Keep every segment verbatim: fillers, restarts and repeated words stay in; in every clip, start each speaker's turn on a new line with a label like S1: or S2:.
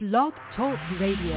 S1: Blog Talk Radio.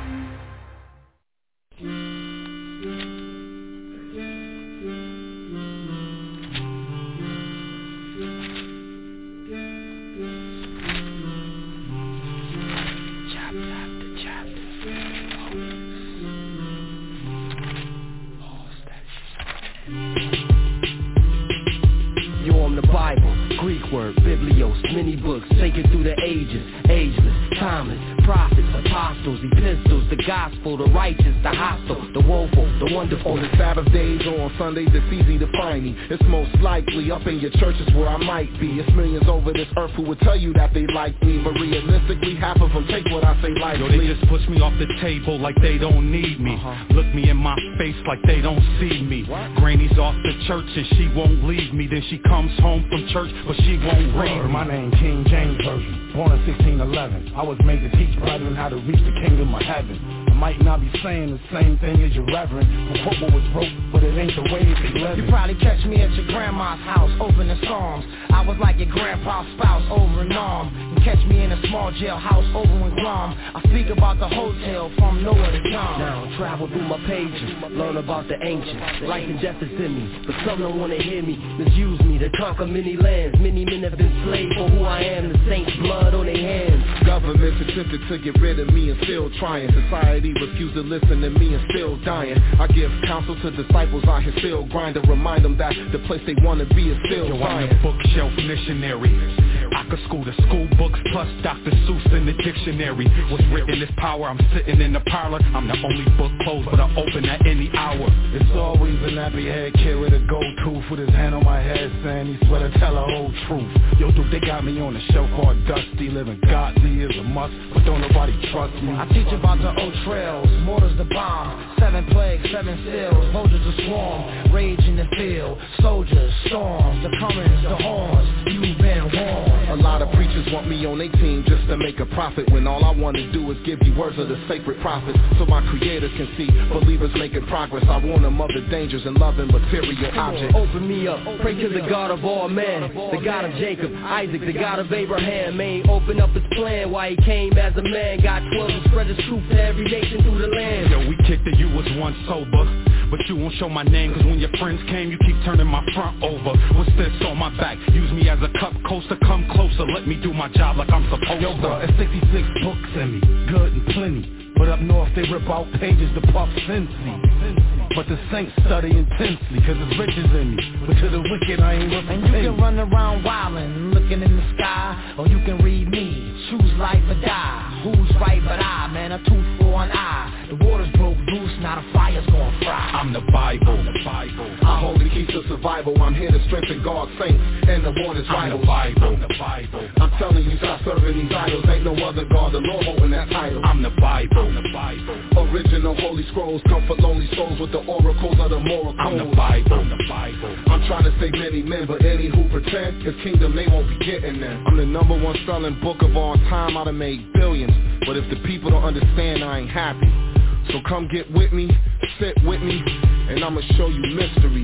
S2: Many books taken through the ages, ageless, timeless, prophets, apostles, epistles, the gospel, the righteous, the hostile, the woeful, the wonderful.
S3: On the Sabbath days or on Sundays, it's easy to find me. It's most likely up in your churches where I might be. It's millions over this earth who would tell you that they like me, but realistically, half of them take what I say lightly.
S4: Yo, they just push me off the table like they don't need me. Uh-huh. Look me in my face like they don't see me. What? Granny's off the church and she won't leave me. Then she comes home from church, but she won't read me.
S5: My name King James Version, born in sixteen eleven. I was made to teach brethren how to reach the kingdom of heaven. I might not be saying the same thing as your reverend, but football was broke, but it ain't the way they live.
S2: You probably catch me at your grandma's house, opening Psalms. I was like your grandpa's spouse over in Nam. You catch me in a small jailhouse over in Guam. I speak about the hotel from nowhere to come. Now travel through my pages, learn about the ancients. Life and death is in me, but some don't wanna hear me. Misuse me to conquer many lands. Many men have been slaves for who I am. The saints' blood on their hands.
S3: Governments attempted to get rid of me and still trying. Society refused to listen to me and still dying. I give counsel to disciples out here still grinding. Remind them that the place they wanna be is still
S4: Yo,
S3: fine.
S4: I'm a bookshelf missionary. I could school the school books plus Doctor Seuss in the dictionary. What's written is power. I'm sitting in the parlor. I'm the only book closed, but I open at any hour.
S5: It's always a nappy head kid with a gold tooth with his hand on my head saying he swear to tell the whole truth. Yo, dude, they got me on the shelf called Dusty. Living godly is a must, but don't nobody trust me.
S2: I teach about the old trails, mortars the bomb, seven plagues, seven seals, vultures to swarm, rage in the field, soldiers, storms, the comings, the horns, you've been warned.
S3: A lot of preachers want me on their team just to make a profit, when all I want to do is give you words of the sacred prophets, so my creators can see believers making progress. I warn them of the dangers in loving material objects.
S2: Open me up, pray to the God of all men, the God of Jacob, Isaac, the God of Abraham. May open up his plan why he came as a man. Got twelve and spread his truth to every nation through the land.
S4: Yo, we kicked it, you was once sober, but you won't show my name, cause when your friends came, you keep turning my front over. What's this on my back? Use me as a cup coaster, come closer, let me do my job like I'm supposed
S5: Yo,
S4: to.
S5: bro, it's sixty-six books in me, good and plenty, but up north they rip out pages to puff Cincy. But the saints study intensely, cause it's riches in me, but to the wicked I ain't worth a
S2: And you can run around wildin', looking in the sky, or you can read me, choose life or die. Who's right but I, man, a tooth for an eye. The waters broke loose, now the fire's gonna fry.
S4: I'm the Bible, the Bible.
S3: I hold the keys to survival. I'm here to strengthen God's saints and the waters
S4: I'm
S3: vitals.
S4: the Bible, I'm the Bible.
S3: I'm telling you, stop serving these idols. Ain't no other God, the Lord holding that title.
S4: I'm the Bible, I'm the Bible.
S3: Original holy scrolls, comfort lonely souls with the oracles of the moral
S4: I'm
S3: codes.
S4: the Bible, I'm the Bible.
S3: I'm trying to save many men, but any who pretend his kingdom, they won't be getting there. I'm the number one selling book of all time. I done made billions, but if the people don't understand, I ain't happy. So come get with me, sit with me, and I'ma show you mysteries.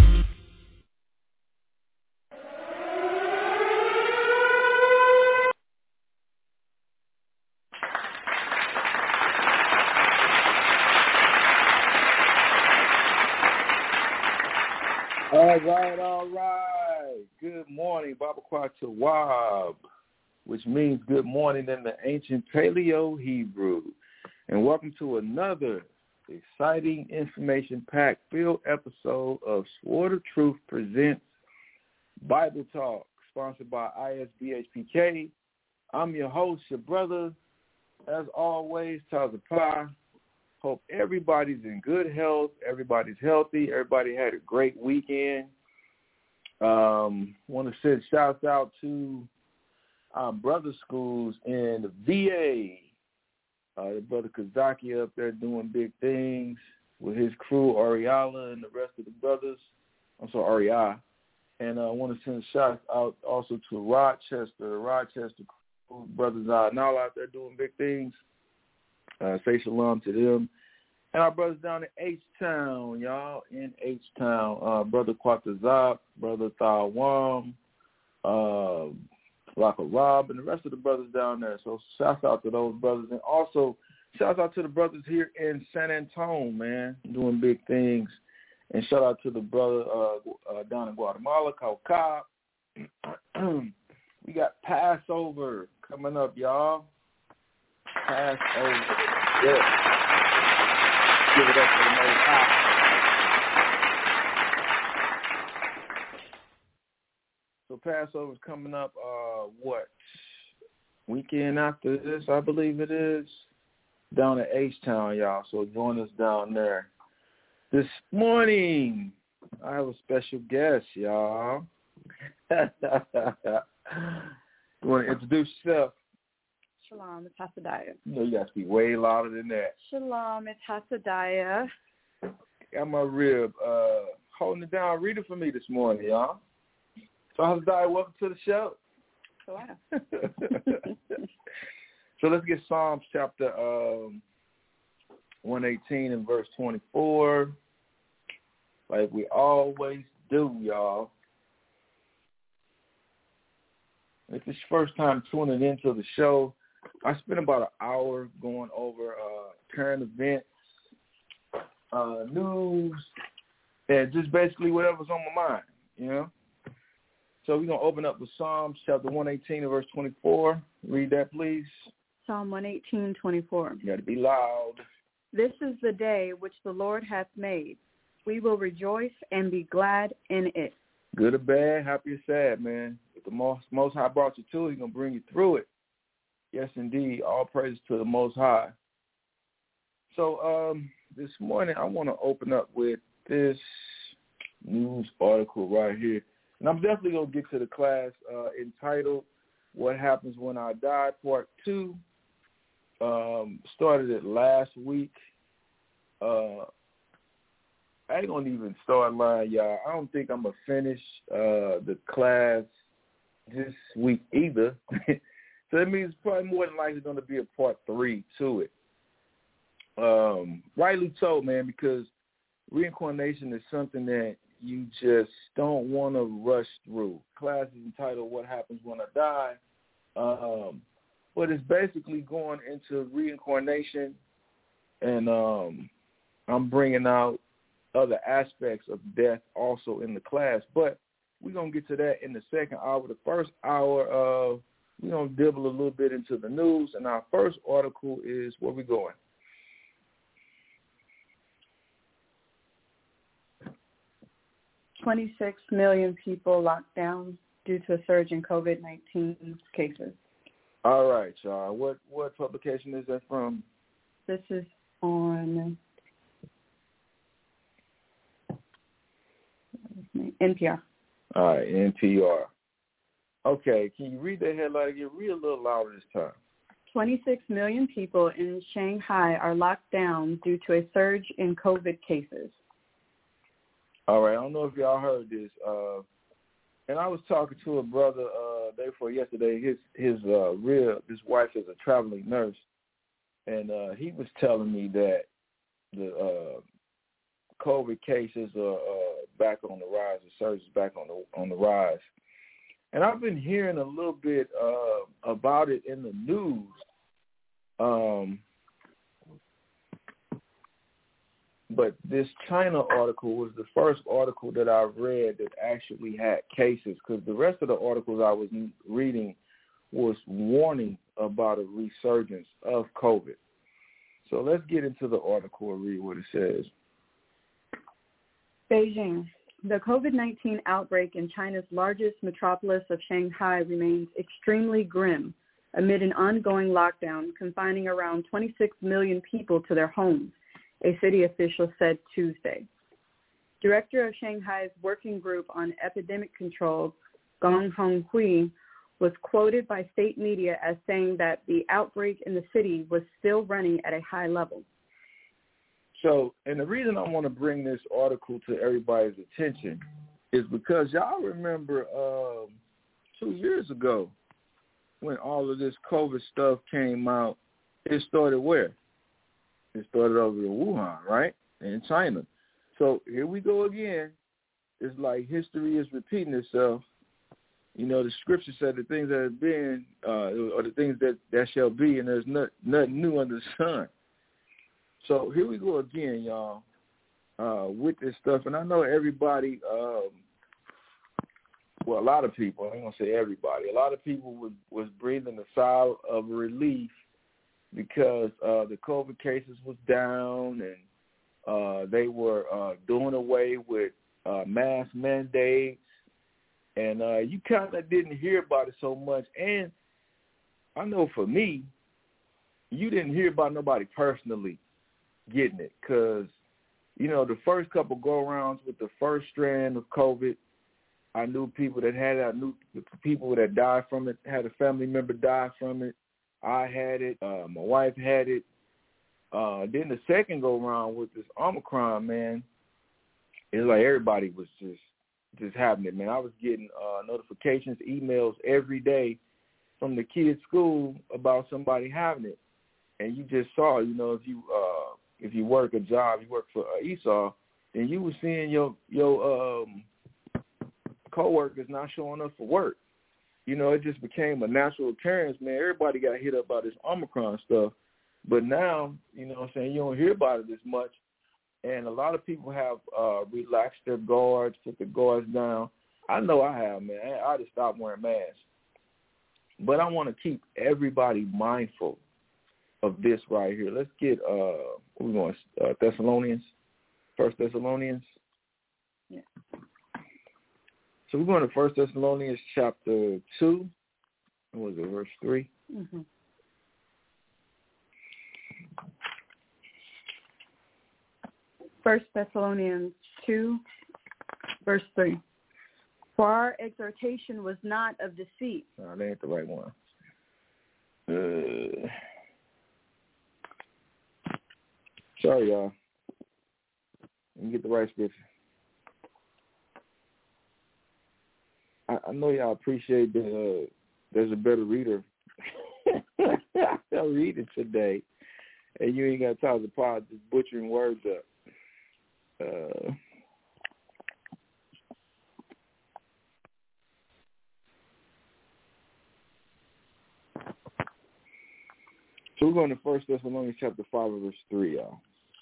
S6: All right, all right. Good morning, Baba Kwatawab, which means good morning in the ancient Paleo-Hebrew. And welcome to another exciting, information-packed field episode of Sword of Truth Presents Bible Talk, sponsored by I S B H P K. I'm your host, your brother, as always, Taza Pie. Hope everybody's in good health, everybody's healthy, everybody had a great weekend. Um, want to send shouts out to our brother schools in the V A. Uh, the brother Kazaki up there doing big things with his crew, Ariala and the rest of the brothers. I'm sorry, Aria. And I uh, want to send shouts out also to Rochester, the Rochester crew, brothers out now out there doing big things. Uh, say shalom to them. And our brothers down in H-Town, y'all, in H-Town. Uh, brother Quatazab, brother Thawam, uh, Rocco Rob, and the rest of the brothers down there. So shouts out to those brothers. And also shouts out to the brothers here in San Antonio, man, doing big things. And shout out to the brother uh, uh, down in Guatemala called Cobb. We got Passover coming up, y'all. Passover. Yeah. Give it up for the Most High. So Passover's coming up, uh, what, weekend after this, I believe it is, down at H-Town, y'all. So join us down there. This morning, I have a special guest, y'all. You want to introduce yourself?
S1: Shalom, it's Hasadaya.
S6: You know, you got to be way louder than that.
S1: Shalom, it's Hasadaya.
S6: Got my rib uh, holding it down. Read it for me this morning, y'all. So, Hasadaya, welcome to the show.
S1: So, wow.
S6: So let's get Psalms chapter um, one eighteen and verse twenty-four, like we always do, y'all. If it's your first time tuning into the show, I spent about an hour going over uh, current events, uh, news, and just basically whatever's on my mind, you know. So we're going to open up with Psalms chapter one eighteen and verse twenty-four. Read that, please.
S1: Psalm one eighteen, twenty-four.
S6: You got to be loud.
S1: This is the day which the Lord hath made. We will rejoice and be glad in it.
S6: Good or bad, happy or sad, man. If the Most, most High brought you to it, He's going to bring you through it. Yes, indeed. All praise to the Most High. So um, this morning, I want to open up with this news article right here. And I'm definitely going to get to the class uh, entitled, What Happens When I Die, Part two. Um, started it last week. Uh, I ain't going to even start lying, y'all. I don't think I'm going to finish uh, the class this week either. So that means probably more than likely going to be a part three to it. Um, rightly so, man, because reincarnation is something that you just don't want to rush through. Class is entitled What Happens When I Die. Um, but it's basically going into reincarnation, and um, I'm bringing out other aspects of death also in the class. But we're going to get to that in the second hour. The first hour, uh, we're going to dibble a little bit into the news, and our first article is where we're going.
S1: twenty-six million people locked down due to a surge in COVID nineteen cases.
S6: All right, y'all. What what publication is that from?
S1: This is on N P R.
S6: All right, N P R. Okay, can you read that headline again? Read a little louder this time.
S1: twenty-six million people in Shanghai are locked down due to a surge in COVID cases.
S6: All right, I don't know if y'all heard this. Uh, and I was talking to a brother uh, day before yesterday. His his uh, real his wife is a traveling nurse, and uh, he was telling me that the uh, COVID cases are uh, back on the rise. The surge is back on the on the rise. And I've been hearing a little bit uh, about it in the news. Um, but this China article was the first article that I read that actually had cases, because the rest of the articles I was reading was warning about a resurgence of COVID. So let's get into the article and read what it says.
S1: Beijing. The COVID nineteen outbreak in China's largest metropolis of Shanghai remains extremely grim amid an ongoing lockdown confining around twenty-six million people to their homes, a city official said Tuesday. Director of Shanghai's Working Group on Epidemic Control, Gong Honghui, was quoted by state media as saying that the outbreak in the city was still running at a high level.
S6: So, and the reason I want to bring this article to everybody's attention is because y'all remember um, two years ago when all of this COVID stuff came out, it started where? It started over in Wuhan, right? In China. So here we go again. It's like history is repeating itself. You know, the scripture said the things that have been uh, are the things that, that shall be, and there's not, nothing new under the sun. So here we go again, y'all, uh, with this stuff. And I know everybody, um, well, a lot of people, I ain't going to say everybody, a lot of people was, was breathing a sigh of relief because uh, the COVID cases was down, and uh, they were uh, doing away with uh, mask mandates. And uh, you kind of didn't hear about it so much. And I know for me, you didn't hear about nobody personally getting it because, you know, the first couple go-arounds with the first strand of COVID, I knew people that had it. I knew people that died from it, had a family member die from it. I had it. Uh, my wife had it. Uh, then the second go-around with this Omicron, man, it's like everybody was just, just having it, man. I was getting uh, notifications, emails every day from the kids' school about somebody having it, and you just saw, you know, if you uh, if you work a job, you work for uh, Esau, and you were seeing your your um, coworkers not showing up for work. You know, it just became a natural occurrence, man. Everybody got hit up by this Omicron stuff, but now, you know what I'm saying, you don't hear about it as much. And a lot of people have uh, relaxed their guards, put the guards down. I know I have, man. I just stopped wearing masks. But I want to keep everybody mindful of this right here. Let's get, uh, what we going, uh, Thessalonians, First Thessalonians.
S1: Yeah.
S6: So we're going to First Thessalonians chapter two. What was it, verse three?
S1: Mm-hmm. First Thessalonians two, verse three. For our exhortation was not of deceit.
S6: No, that ain't the right one. Uh, sorry, y'all. Let me get the right scripture. I, I know y'all appreciate that uh, there's a better reader. I'm reading today, and you ain't got time to pause just butchering words up. Uh, so we're going to First Thessalonians chapter five, verse three, y'all.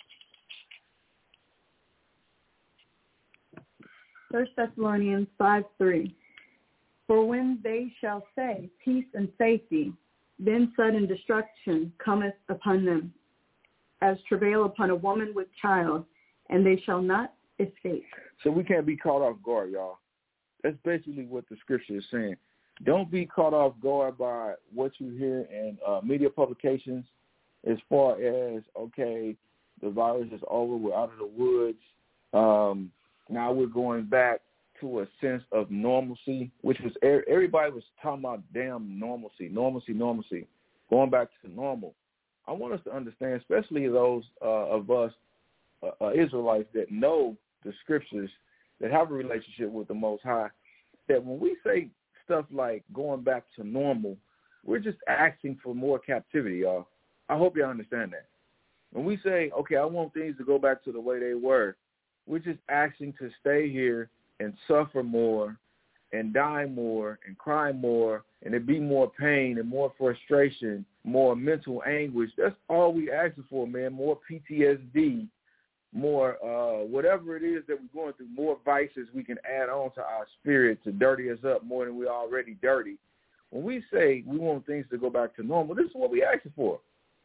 S1: First Thessalonians five three. For when they shall say peace and safety, then sudden destruction cometh upon them, as travail upon a woman with child, and they shall not escape.
S6: So we can't be caught off guard, y'all. That's basically what the scripture is saying. Don't be caught off guard by what you hear in uh, media publications as far as, okay, the virus is over, we're out of the woods. Um, now we're going back to a sense of normalcy, which was everybody was talking about damn normalcy, normalcy, normalcy, going back to normal. I want us to understand, especially those uh, of us Uh, uh, Israelites that know the scriptures, that have a relationship with the Most High, that when we say stuff like going back to normal, we're just asking for more captivity, y'all. I hope y'all understand that. When we say, okay, I want things to go back to the way they were, we're just asking to stay here and suffer more and die more and cry more and there be more pain and more frustration, more mental anguish. That's all we asking for, man, more P T S D, more uh, whatever it is that we're going through, more vices we can add on to our spirit to dirty us up more than we're already dirty. When we say we want things to go back to normal, this is what we're asking for.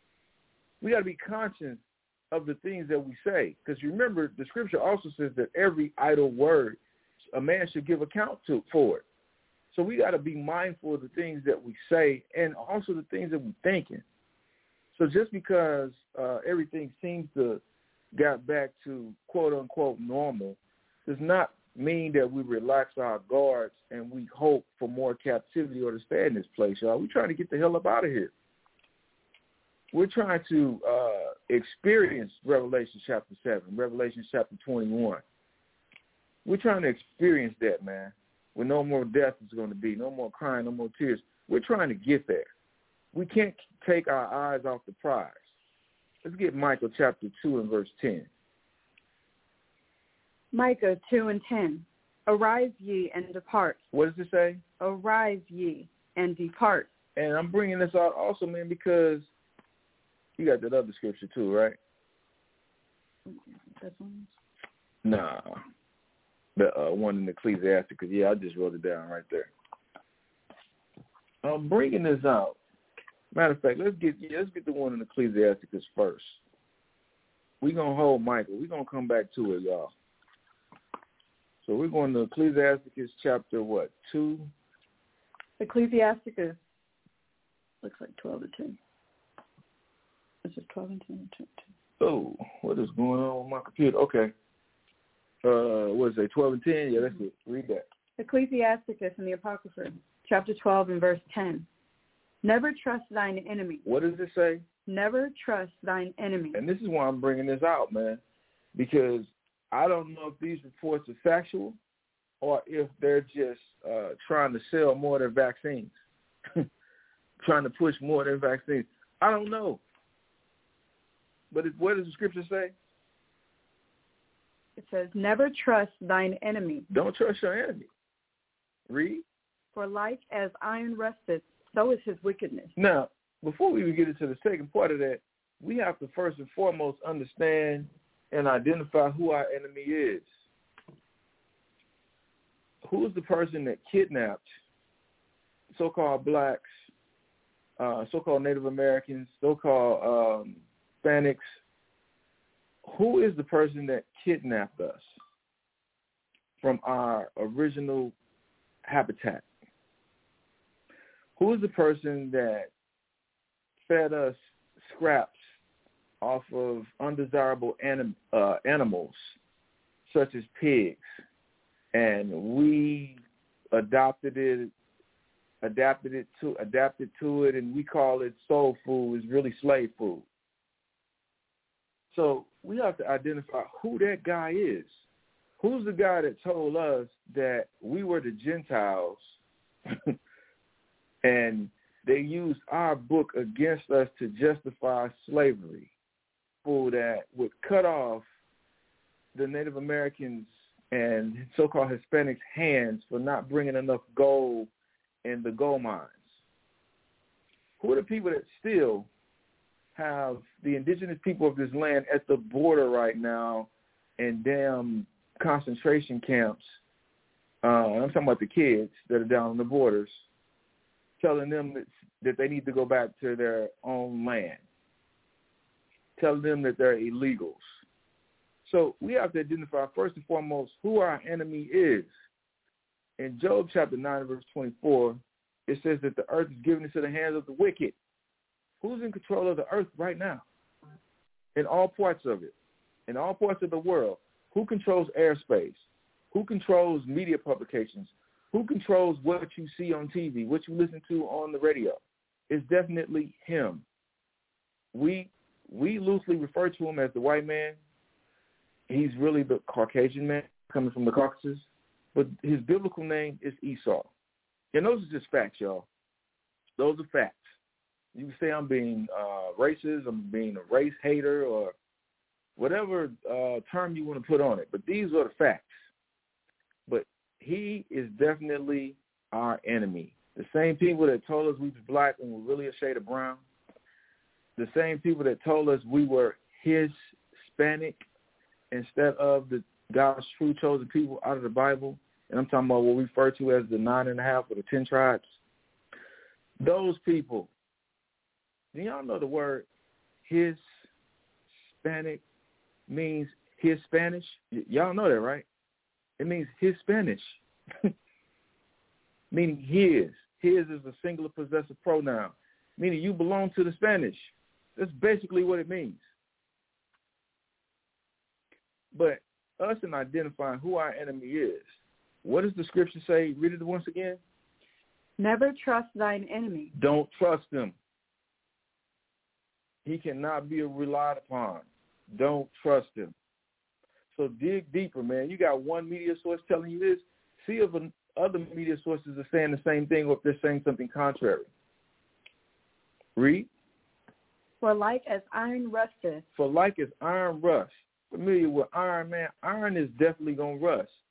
S6: We got to be conscious of the things that we say, because remember, the scripture also says that every idle word, a man should give account to for it. So we got to be mindful of the things that we say and also the things that we're thinking. So just because uh, everything seems to got back to quote-unquote normal does not mean that we relax our guards and we hope for more captivity or to stay in this place, y'all. We're trying to get the hell up out of here. We're trying to uh, experience Revelation chapter seven, Revelation chapter twenty-one. We're trying to experience that, man, where no more death is going to be, no more crying, no more tears. We're trying to get there. We can't take our eyes off the prize. Let's get Micah chapter two and verse ten.
S1: Micah two and ten. Arise ye and depart.
S6: What does it say?
S1: Arise ye and depart.
S6: And I'm bringing this out also, man, because you got that other scripture too, right?
S1: That's one.
S6: Nah. The uh, one in Ecclesiasticus. Yeah, I just wrote it down right there. I'm bringing this out. Matter of fact, let's get let's get the one in Ecclesiasticus first. We're going to hold Michael. We're going to come back to it, y'all. So we're going to Ecclesiasticus chapter, what, two?
S1: Ecclesiasticus looks like twelve to ten. It's just twelve and ten.
S6: Oh, what is going on with my computer? Okay. Uh, what is it, twelve and ten? Yeah, that's it. Read that.
S1: Ecclesiasticus in the Apocrypha, chapter twelve and verse ten. Never trust thine enemy.
S6: What does it say?
S1: Never trust thine enemy.
S6: And this is why I'm bringing this out, man, because I don't know if these reports are factual or if they're just uh, trying to sell more of their vaccines, trying to push more of their vaccines. I don't know. But it, what does the scripture say?
S1: It says, never trust thine enemy.
S6: Don't trust your enemy. Read.
S1: For like as iron rusteth, so is his wickedness.
S6: Now, before we even get into the second part of that, we have to first and foremost understand and identify who our enemy is. Who's the person that kidnapped so-called blacks, uh, so-called Native Americans, so-called um, Hispanics? Who is the person that kidnapped us from our original habitat? Who is the person that fed us scraps off of undesirable anim- uh, animals, such as pigs, and we adopted it, adapted it to, adapted to it, and we call it soul food? Is really slave food. So we have to identify who that guy is. Who's the guy that told us that we were the Gentiles and they used our book against us to justify slavery, for that would cut off the Native Americans and so-called Hispanics' hands for not bringing enough gold in the gold mines? Who are the people that still have the indigenous people of this land at the border right now in damn concentration camps? Uh, I'm talking about the kids that are down on the borders, telling them that, that they need to go back to their own land, telling them that they're illegals. So we have to identify first and foremost who our enemy is. In Job chapter nine, verse twenty-four, it says that the earth is given into the hands of the wicked. Who's in control of the earth right now? In all parts of it, in all parts of the world. Who controls airspace? Who controls media publications? Who controls what you see on T V, what you listen to on the radio? It's definitely him. We we loosely refer to him as the white man. He's really the Caucasian man coming from the Caucasus, but his biblical name is Esau. And those are just facts, y'all. Those are facts. You can say I'm being uh, racist, I'm being a race hater, or whatever uh, term you want to put on it, but these are the facts. But he is definitely our enemy. The same people that told us we was black and were really a shade of brown, the same people that told us we were his Hispanic instead of the God's true chosen people out of the Bible, and I'm talking about what we refer to as the nine and a half or the ten tribes. Those people, do y'all know the word his Hispanic means his Spanish? Y- y'all know that, right? It means his Spanish, meaning his. His is a singular possessive pronoun, meaning you belong to the Spanish. That's basically what it means. But us in identifying who our enemy is, what does the scripture say? Read it once again.
S1: Never trust thine enemy.
S6: Don't trust him. He cannot be relied upon. Don't trust him. So dig deeper, man. You got one media source telling you this. See if other media sources are saying the same thing or if they're saying something contrary. Read.
S1: For like as iron rusteth.
S6: For like as iron rust. Familiar with iron, man. Iron is definitely going to rust.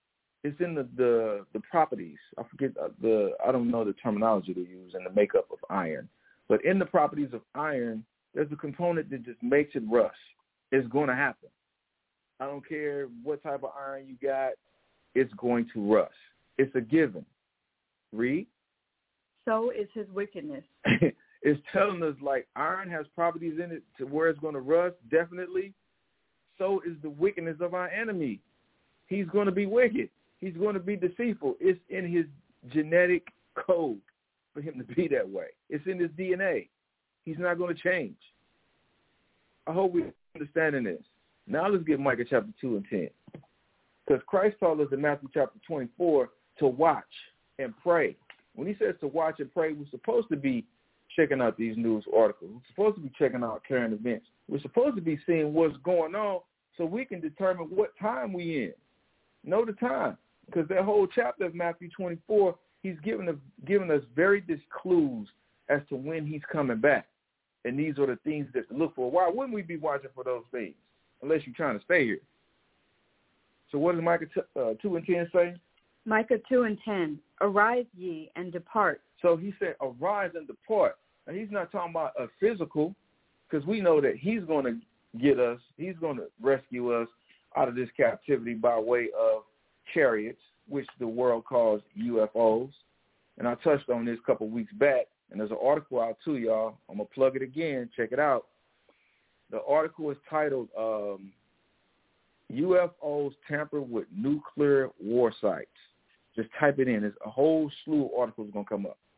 S6: It's in the, the, the properties. I forget the, I don't know the terminology they use in the makeup of iron. But in the properties of iron, there's a component that just makes it rust. It's going to happen. I don't care what type of iron you got, it's going to rust. It's a given. Read.
S1: So is his wickedness.
S6: It's telling us, like, iron has properties in it to where it's going to rust, definitely. So is the wickedness of our enemy. He's going to be wicked. He's going to be deceitful. It's in his genetic code for him to be that way. It's in his D N A. He's not going to change. I hope we're understanding this. Now let's get Micah chapter two and ten. Because Christ told us in Matthew chapter twenty-four to watch and pray. When he says to watch and pray, we're supposed to be checking out these news articles. We're supposed to be checking out current events. We're supposed to be seeing what's going on so we can determine what time we in. Know the time. Because that whole chapter of Matthew twenty-four, he's given, a, given us very dis clues as to when he's coming back. And these are the things that to look for. Why wouldn't we be watching for those things? Unless you're trying to stay here. So what does Micah t- uh, two and ten say?
S1: Micah two and ten, arise ye and depart.
S6: So he said, arise and depart. And he's not talking about a physical, because we know that he's going to get us, he's going to rescue us out of this captivity by way of chariots, which the world calls U F Os. And I touched on this a couple weeks back, and there's an article out too, y'all. I'm going to plug it again. Check it out. The article is titled um, U F Os Tamper with Nuclear War Sites. Just type it in. There's a whole slew of articles going to come up.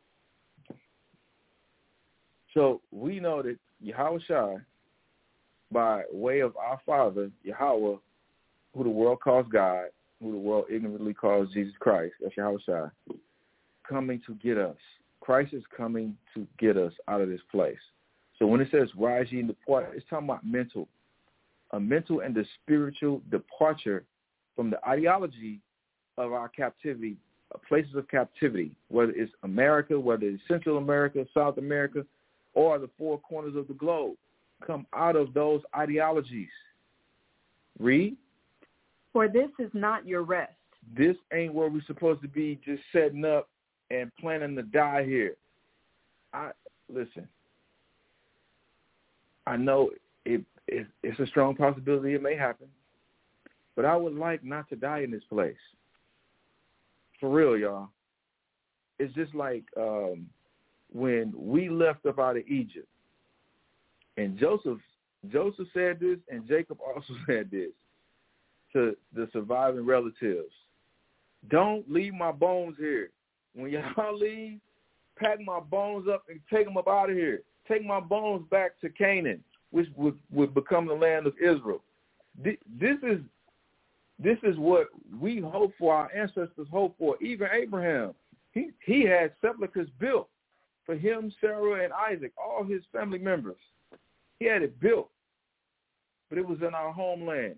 S6: So we know that Yahweh Shai, by way of our Father, Yahweh, who the world calls God, who the world ignorantly calls Jesus Christ, that's Yahweh Shai, coming to get us. Christ is coming to get us out of this place. So when it says rise ye and depart, it's talking about mental, a mental and the spiritual departure from the ideology of our captivity, places of captivity, whether it's America, whether it's Central America, South America, or the four corners of the globe. Come out of those ideologies. Read.
S1: For this is not your rest.
S6: This ain't where we're supposed to be just setting up and planning to die here. I listen. I know it, it, it's a strong possibility it may happen, but I would like not to die in this place. For real, y'all. It's just like um, when we left up out of Egypt, and Joseph, Joseph said this, and Jacob also said this to the surviving relatives. Don't leave my bones here. When y'all leave, pack my bones up and take them up out of here. Take my bones back to Canaan, which would, would become the land of Israel. This is this is what we hope for, our ancestors hope for. Even Abraham, he, he had sepulchres built for him, Sarah, and Isaac, all his family members. He had it built, but it was in our homeland.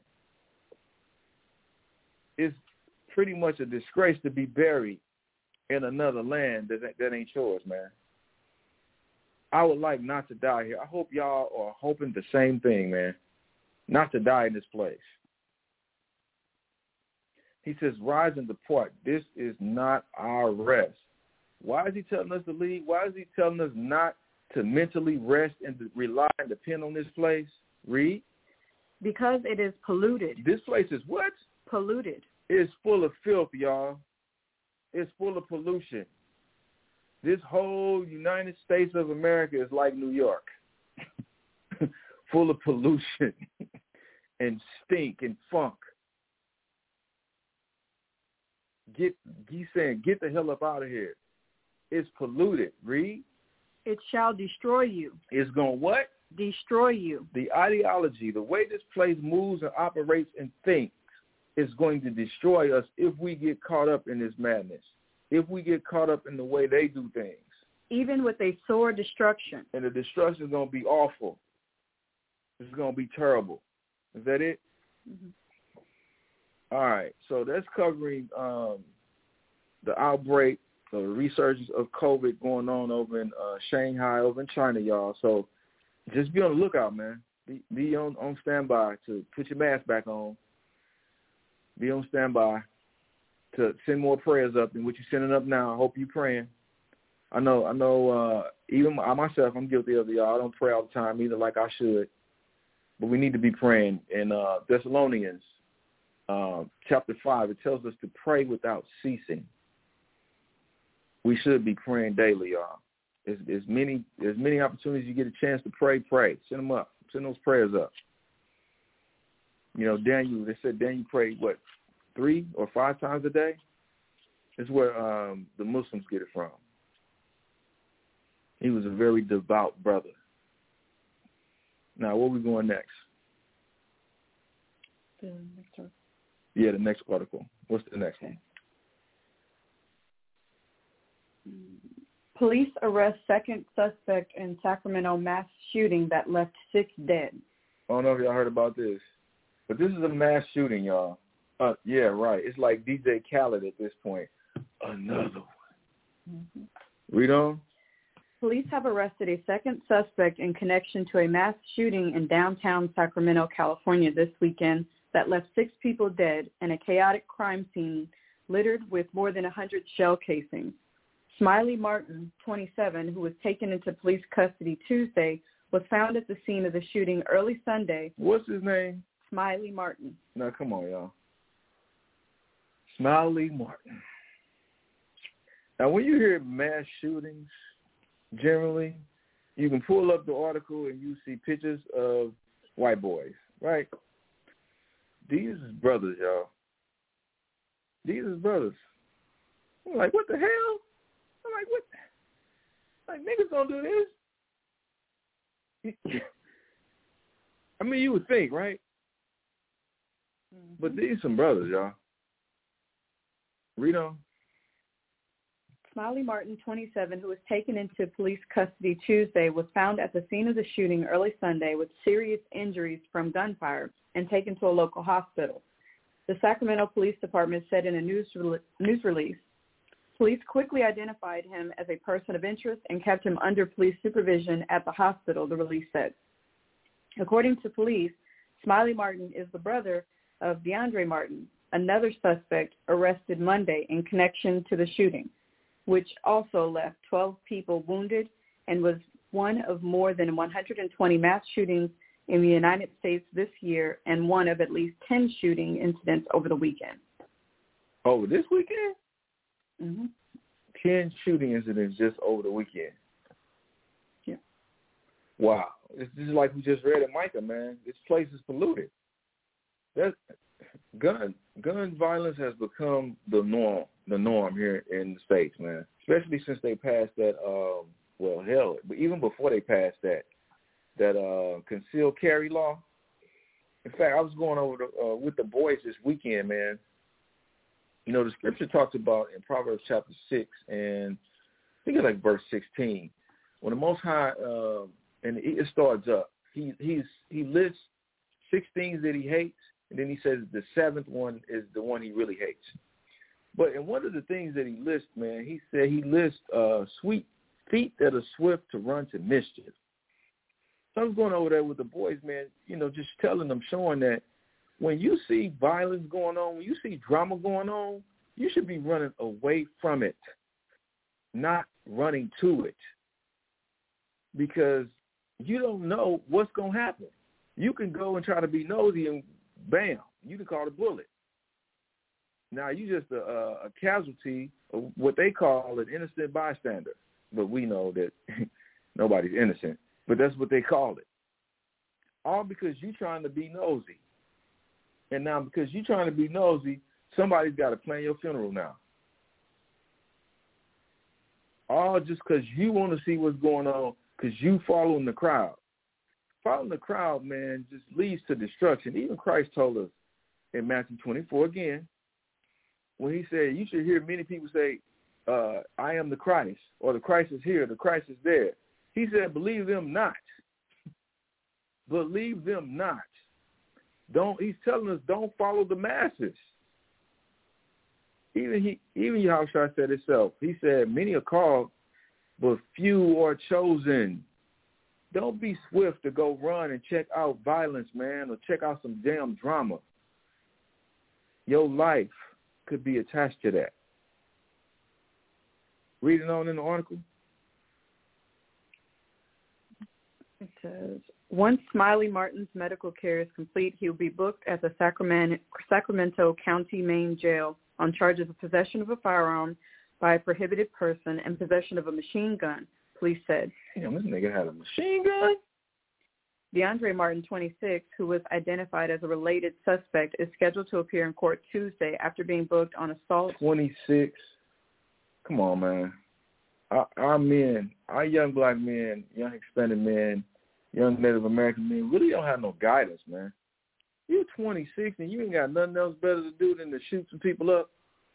S6: It's pretty much a disgrace to be buried in another land that, that ain't yours, man. I would like not to die here. I hope y'all are hoping the same thing, man, not to die in this place. He says, rise and depart. This is not our rest. Why is he telling us to leave? Why is he telling us not to mentally rest and to rely and depend on this place? Read.
S1: Because it is polluted.
S6: This place is what?
S1: Polluted.
S6: It's full of filth, y'all. It's full of pollution. This whole United States of America is like New York. Full of pollution and stink and funk. Get, he's saying, get the hell up out of here. It's polluted. Read.
S1: It shall destroy you.
S6: It's going to what?
S1: Destroy you.
S6: The ideology, the way this place moves and operates and thinks is going to destroy us if we get caught up in this madness, if we get caught up in the way they do things.
S1: Even with a sore destruction.
S6: And the destruction is going to be awful. It's going to be terrible. Is that it? Mm-hmm. All right, so that's covering um, the outbreak, the resurgence of COVID going on over in uh, Shanghai, over in China, y'all. So just be on the lookout, man. Be, be on, on standby to put your mask back on. Be on standby. to send more prayers up than what you're sending up now. I hope you're praying. I know, I know, uh, even I myself, I'm guilty of it, y'all. I don't pray all the time either like I should. But we need to be praying. In uh, Thessalonians uh, chapter five, it tells us to pray without ceasing. We should be praying daily, y'all. As, as many as many opportunities you get a chance to pray, pray. Send them up. Send those prayers up. You know, Daniel, they said Daniel prayed, what, three or five times a day? That's where um, the Muslims get it from. He was a very devout brother. Now, where are we going next?
S1: The next article.
S6: Yeah, the next article. What's the next one?
S1: Police arrest second suspect in Sacramento mass shooting that left six dead.
S6: I don't know if y'all heard about this, but this is a mass shooting, y'all. Uh, yeah, right. It's like D J Khaled at this point. Another one. Mm-hmm. Read on.
S1: Police have arrested a second suspect in connection to a mass shooting in downtown Sacramento, California this weekend that left six people dead and a chaotic crime scene littered with more than one hundred shell casings. Smiley Martin, twenty-seven, who was taken into police custody Tuesday, was found at the scene of the shooting early Sunday.
S6: What's his name?
S1: Smiley Martin.
S6: Now, come on, y'all. Smiley Martin. Now, when you hear mass shootings, generally, you can pull up the article and you see pictures of white boys, right? These is brothers, y'all. These is brothers. I'm like, what the hell? I'm like, what? Like, niggas don't do this. I mean, you would think, right? Mm-hmm. But these some brothers, y'all. Read on.
S1: Smiley Martin, twenty-seven, who was taken into police custody Tuesday, was found at the scene of the shooting early Sunday with serious injuries from gunfire and taken to a local hospital. The Sacramento Police Department said in a news, re- news release, police quickly identified him as a person of interest and kept him under police supervision at the hospital, the release said. According to police, Smiley Martin is the brother of DeAndre Martin, another suspect arrested Monday in connection to the shooting, which also left twelve people wounded and was one of more than one hundred twenty mass shootings in the United States this year and one of at least ten shooting incidents over the weekend.
S6: Over this weekend?
S1: Mm-hmm.
S6: ten shooting incidents just over the weekend.
S1: Yeah.
S6: Wow. It's just like we just read in Micah, man. This place is polluted. That's, gun gun violence has become the norm, the norm here in the States, man. Especially since they passed that, um, well, hell, but even before they passed that, that uh, concealed carry law. In fact, I was going over the, uh, with the boys this weekend, man. You know, the scripture talks about in Proverbs chapter six, and I think it's like verse sixteen, when the Most High, uh, and it starts up, he he's he lists six things that he hates, and then he says the seventh one is the one he really hates. But in one of the things that he lists, man, he said he lists uh, sweet feet that are swift to run to mischief. So I was going over there with the boys, man, you know, just telling them, showing that when you see violence going on, when you see drama going on, you should be running away from it, not running to it, because you don't know what's going to happen. You can go and try to be nosy and bam, you can call the bullet. Now, you just a, a casualty of what they call an innocent bystander, but we know that nobody's innocent, but that's what they call it. All because you're trying to be nosy. And now because you're trying to be nosy, somebody's got to plan your funeral now. All just because you want to see what's going on because you following the crowd. Following the crowd, man, just leads to destruction. Even Christ told us in Matthew twenty-four again, when he said, you should hear many people say, uh, I am the Christ, or the Christ is here, the Christ is there. He said, believe them not. Believe them not. Don't. He's telling us don't follow the masses. Even he, even Yahushua said himself. He said, many are called, but few are chosen. Don't be swift to go run and check out violence, man, or check out some damn drama. Your life could be attached to that. Reading on in the article.
S1: It says, once Smiley Martin's medical care is complete, he will be booked at the Sacramento, Sacramento County Main Jail on charges of possession of a firearm by a prohibited person and possession of a machine gun, police said.
S6: Damn, this nigga had a machine gun?
S1: DeAndre Martin, twenty-six, who was identified as a related suspect, is scheduled to appear in court Tuesday after being booked on assault.
S6: twenty-six? Come on, man. Our, our men, our young black men, young Hispanic men, young Native American men really don't have no guidance, man. You're twenty-six and you ain't got nothing else better to do than to shoot some people up.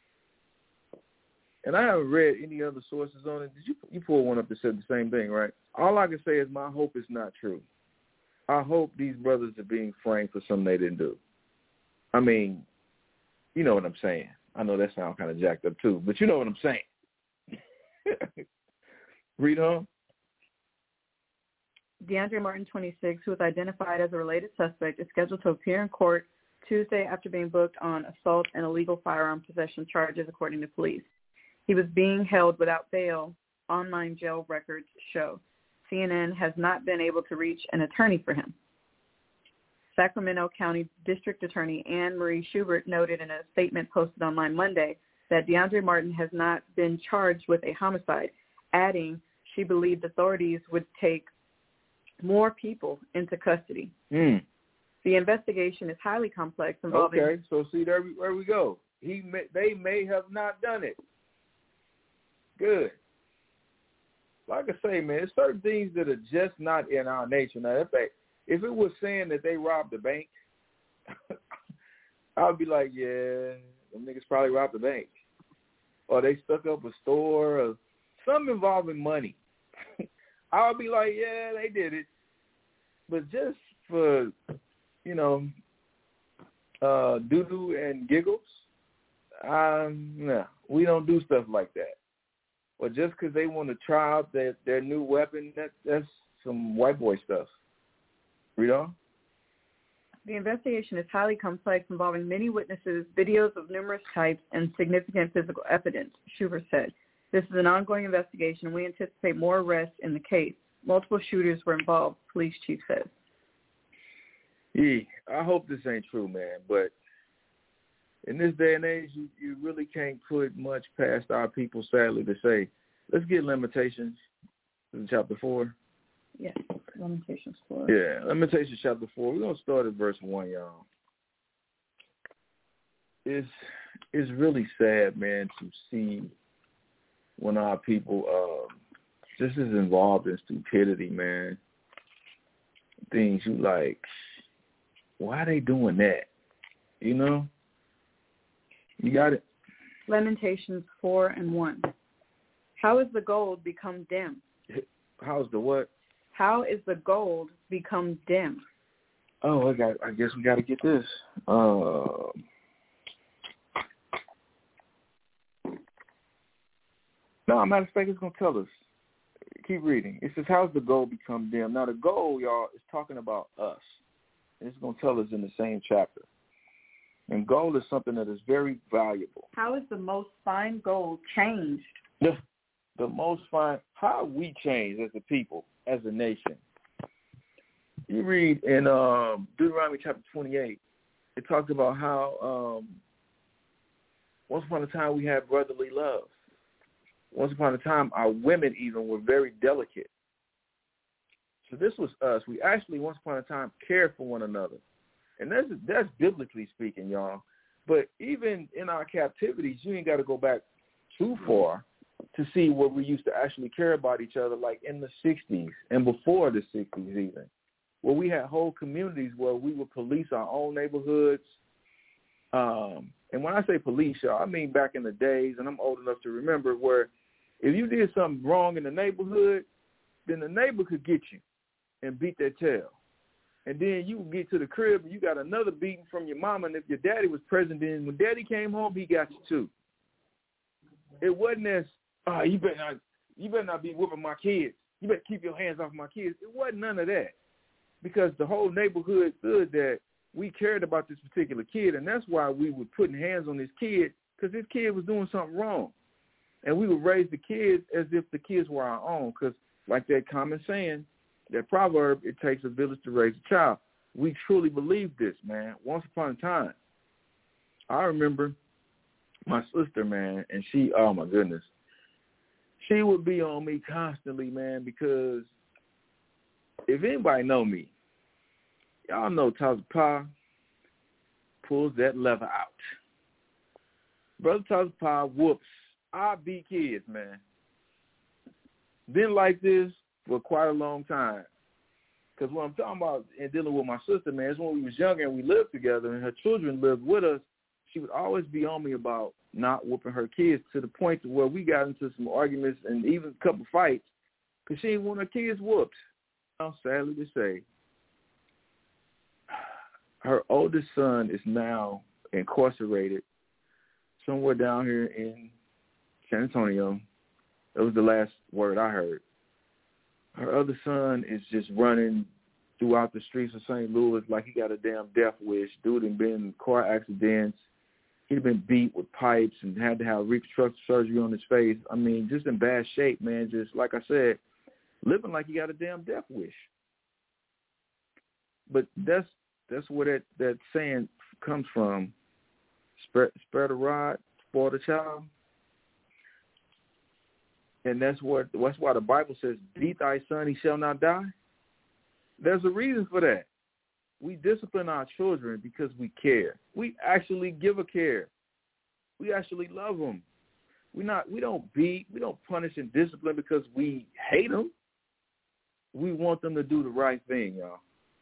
S6: And I haven't read any other sources on it. Did you you pull one up that said the same thing, right? All I can say is my hope is not true. I hope these brothers are being framed for something they didn't do. I mean, you know what I'm saying. I know that sounds kind of jacked up too, but you know what I'm saying. Read on.
S1: DeAndre Martin, twenty-six, who was identified as a related suspect, is scheduled to appear in court Tuesday after being booked on assault and illegal firearm possession charges, according to police. He was being held without bail, online jail records show. C N N has not been able to reach an attorney for him. Sacramento County District Attorney Anne Marie Schubert noted in a statement posted online Monday that DeAndre Martin has not been charged with a homicide, adding she believed authorities would take more people into custody.
S6: Mm.
S1: The investigation is highly complex, involving...
S6: Okay, so see, there we, there we go. He may, they may have not done it. Good. Like I say, man, there's certain things that are just not in our nature. Now, if they, if it was saying that they robbed the bank, I'd be like, yeah, them niggas probably robbed the bank. Or they stuck up a store or something involving money. I would be like, yeah, they did it. But just for, you know, uh, doo-doo and giggles, um, no, we don't do stuff like that. Or just because they want to try out their, their new weapon, that, that's some white boy stuff. Read on.
S1: The investigation is highly complex, involving many witnesses, videos of numerous types, and significant physical evidence, Schubert said. This is an ongoing investigation, and we anticipate more arrests in the case. Multiple shooters were involved, police chief says.
S6: Yeah, I hope this ain't true, man, but in this day and age, you, you really can't put much past our people, sadly, to say, let's get Lamentations in chapter four.
S1: Yes, Lamentations four.
S6: Yeah, Lamentations chapter four. We're going to start at verse one, y'all. It's, it's really sad, man, to see when our people uh, just is involved in stupidity, man. Things you like, why are they doing that? You know? You got it?
S1: Lamentations four and one. How is the gold become dim?
S6: How's the what?
S1: How is the gold become dim?
S6: Oh, I got. I guess we got to get this. Uh, no, matter of fact, it's going to tell us. Keep reading. It says, how's the gold become dim? Now, the gold, y'all, is talking about us. And it's going to tell us in the same chapter. And gold is something that is very valuable.
S1: How is the most fine gold changed?
S6: The, the most fine, how we change as a people, as a nation. You read in um, Deuteronomy chapter twenty-eight, it talks about how um, once upon a time we had brotherly love. Once upon a time, our women even were very delicate. So this was us. We actually, once upon a time, cared for one another. And that's, that's biblically speaking, y'all. But even in our captivities, you ain't got to go back too far to see where we used to actually care about each other, like in the sixties and before the sixties even, where we had whole communities where we would police our own neighborhoods. Um, and when I say police, y'all, I mean back in the days, and I'm old enough to remember, where if you did something wrong in the neighborhood, then the neighbor could get you and beat their tail. And then you get to the crib and you got another beating from your mama. And if your daddy was present, then when daddy came home, he got you too. It wasn't as, oh, you better not, you better not be whipping my kids. You better keep your hands off my kids. It wasn't none of that, because the whole neighborhood stood that we cared about this particular kid, and that's why we were putting hands on this kid because his kid was doing something wrong. And we would raise the kids as if the kids were our own, because like that common saying, that proverb, it takes a village to raise a child. We truly believe this, man. Once upon a time, I remember my sister, man, and she, oh, my goodness, she would be on me constantly, man, because if anybody know me, y'all know Taza Pa pulls that lever out. Brother Taza Pa whoops. I beat kids, man. Been like this for quite a long time. Because what I'm talking about and dealing with my sister, man, is when we was younger and we lived together and her children lived with us, she would always be on me about not whooping her kids, to the point to where we got into some arguments and even a couple fights because she didn't want her kids whooped. I'm sadly to say, her oldest son is now incarcerated somewhere down here in San Antonio. That was the last word I heard. Her other son is just running throughout the streets of Saint Louis like he got a damn death wish. Dude had been in car accidents. He'd been beat with pipes and had to have reconstructive surgery on his face. I mean, just in bad shape, man. Just, like I said, living like he got a damn death wish. But that's that's where that, that saying comes from. Spare, spare the rod, spoil the child. And that's what that's why the Bible says, beat thy son, he shall not die. There's a reason for that. We discipline our children because we care. We actually give a care. We actually love them. We not we don't beat, we don't punish and discipline because we hate them. We want them to do the right thing, y'all.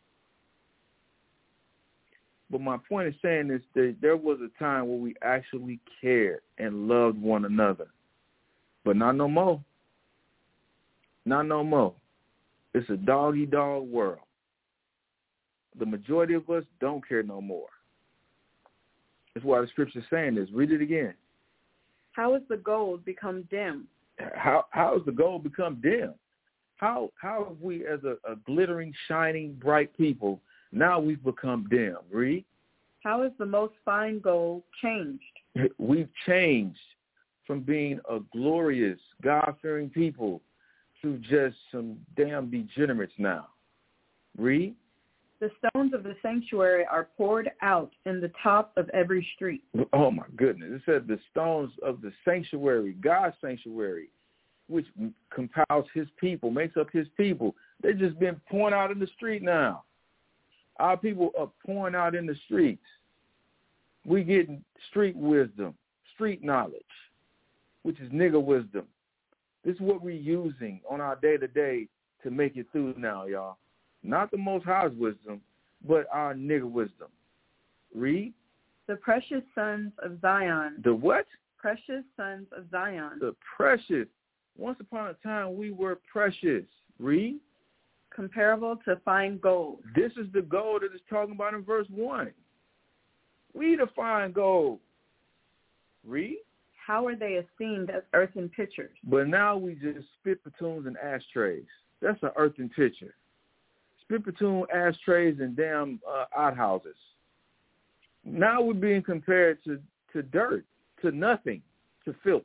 S6: But my point in saying is that there was a time where we actually cared and loved one another. But not no more. Not no more. It's a dog-eat-dog world. The majority of us don't care no more. That's why the scripture is saying this. Read it again.
S1: How has the gold become dim?
S6: How how has the gold become dim? How how have we, as a, a glittering, shining, bright people, now we've become dim? Read.
S1: How has the most fine gold changed?
S6: We've changed from being a glorious, God-fearing people to just some damn degenerates now. Read.
S1: The stones of the sanctuary are poured out in the top of every street.
S6: Oh, my goodness. It said the stones of the sanctuary, God's sanctuary, which compiles his people, makes up his people. They've just been pouring out in the street now. Our people are pouring out in the streets. We getting street wisdom, street knowledge, which is nigger wisdom. This is what we're using on our day-to-day to make it through now, y'all. Not the Most High's wisdom, but our nigger wisdom. Read.
S1: The precious sons of Zion.
S6: The what?
S1: Precious sons of Zion.
S6: The precious. Once upon a time, we were precious. Read.
S1: Comparable to fine gold.
S6: This is the gold that it's talking about in verse one. We the fine gold. Read.
S1: How are they esteemed as earthen pitchers?
S6: But now we just spit platoons and ashtrays. That's an earthen pitcher. Spit platoon, ashtrays, and damn uh, outhouses. Now we're being compared to, to dirt, to nothing, to filth.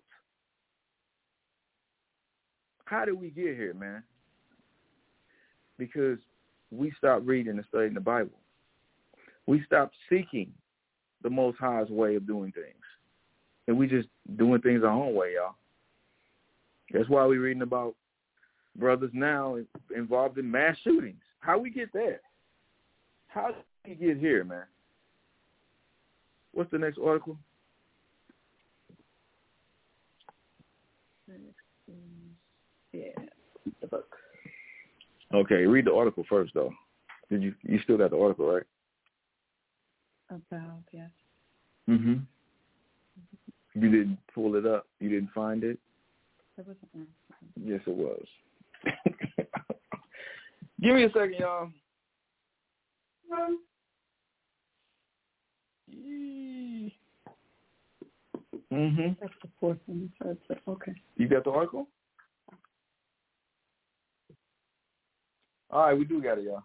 S6: How did we get here, man? Because we stopped reading and studying the Bible. We stopped seeking the Most High's way of doing things. And we just doing things our own way, y'all. That's why we're reading about brothers now involved in mass shootings. How we get there? How did we get here, man? What's the next article?
S1: Yeah, the book.
S6: Okay, read the article first, though. Did you you still got the article, right?
S1: About, yes.
S6: Mm-hmm. You didn't pull it up? You didn't find it?
S1: It wasn't.
S6: Yes, it was. Give me a second, y'all. Mm-hmm.
S1: That's the fourth one. So it's, okay.
S6: You got the article? All right, we do got it, y'all.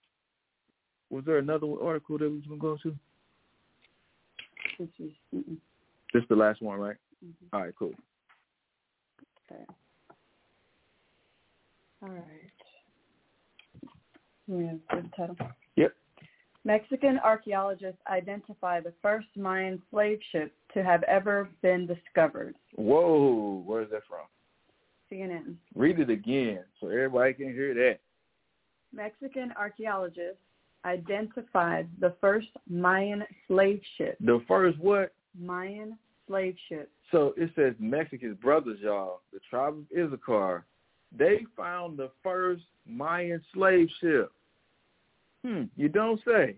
S6: Was there another article that we was going to go to?
S1: This is,
S6: This is the last one, right?
S1: Mm-hmm.
S6: All right, cool.
S1: Okay. All right. Yeah, good title.
S6: Yep.
S1: Mexican archaeologists identify the first Mayan slave ship to have ever been discovered.
S6: Whoa, where's that from?
S1: C N N.
S6: Read it again so everybody can hear that.
S1: Mexican archaeologists identified the first Mayan slave ship.
S6: The first what?
S1: Mayan slave ship.
S6: So it says Mexican brothers, y'all, the tribe of Issachar, they found the first Mayan slave ship. Hmm, you don't say.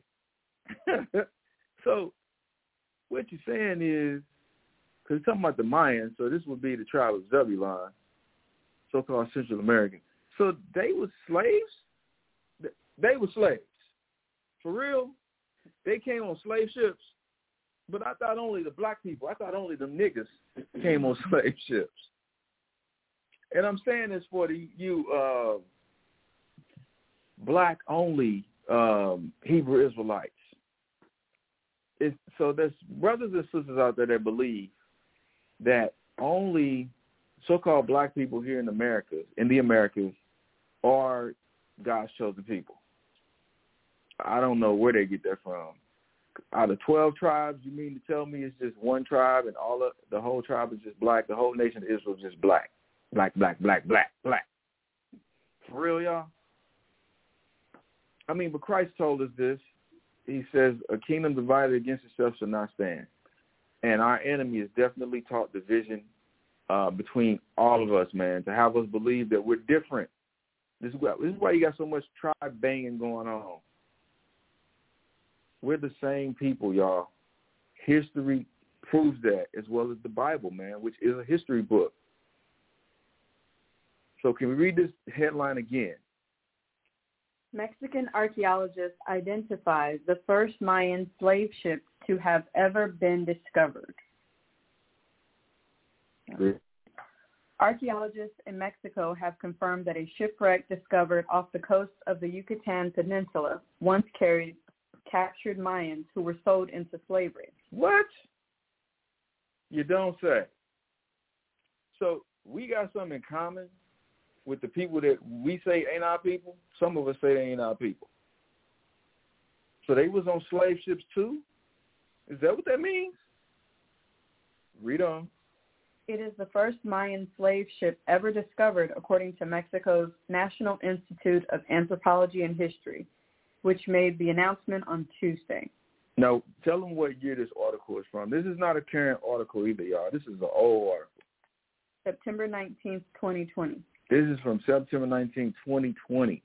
S6: So what you're saying is, because it's talking about the Mayans, so this would be the tribe of Zebulon, so-called Central American. So they were slaves? They were slaves. For real? They came on slave ships? But I thought only the black people, I thought only the niggas came on slave ships. And I'm saying this for the, you uh, black-only um, Hebrew Israelites. It's, so there's brothers and sisters out there that believe that only so-called black people here in America, in the Americas, are God's chosen people. I don't know where they get that from. Out of twelve tribes, you mean to tell me it's just one tribe and all of the whole tribe is just black? The whole nation of Israel is just black. Black, black, black, black, black. For real, y'all? I mean, but Christ told us this. He says, a kingdom divided against itself shall not stand. And our enemy has definitely taught division uh, between all of us, man, to have us believe that we're different. This is why, this is why you got so much tribe banging going on. We're the same people, y'all. History proves that, as well as the Bible, man, which is a history book. So can we read this headline again?
S1: Mexican archaeologists identify the first Mayan slave ship to have ever been discovered.
S6: Good.
S1: Archaeologists in Mexico have confirmed that a shipwreck discovered off the coast of the Yucatan Peninsula once carried captured Mayans who were sold into slavery.
S6: What? You don't say. So we got something in common with the people that we say ain't our people. Some of us say they ain't our people. So they was on slave ships too? Is that what that means? Read on.
S1: It is the first Mayan slave ship ever discovered, according to Mexico's National Institute of Anthropology and History, which made the announcement on Tuesday.
S6: Now, tell them what year this article is from. This is not a current article either, y'all. This is an old article.
S1: September nineteenth, twenty twenty.
S6: This is from September nineteenth, twenty twenty.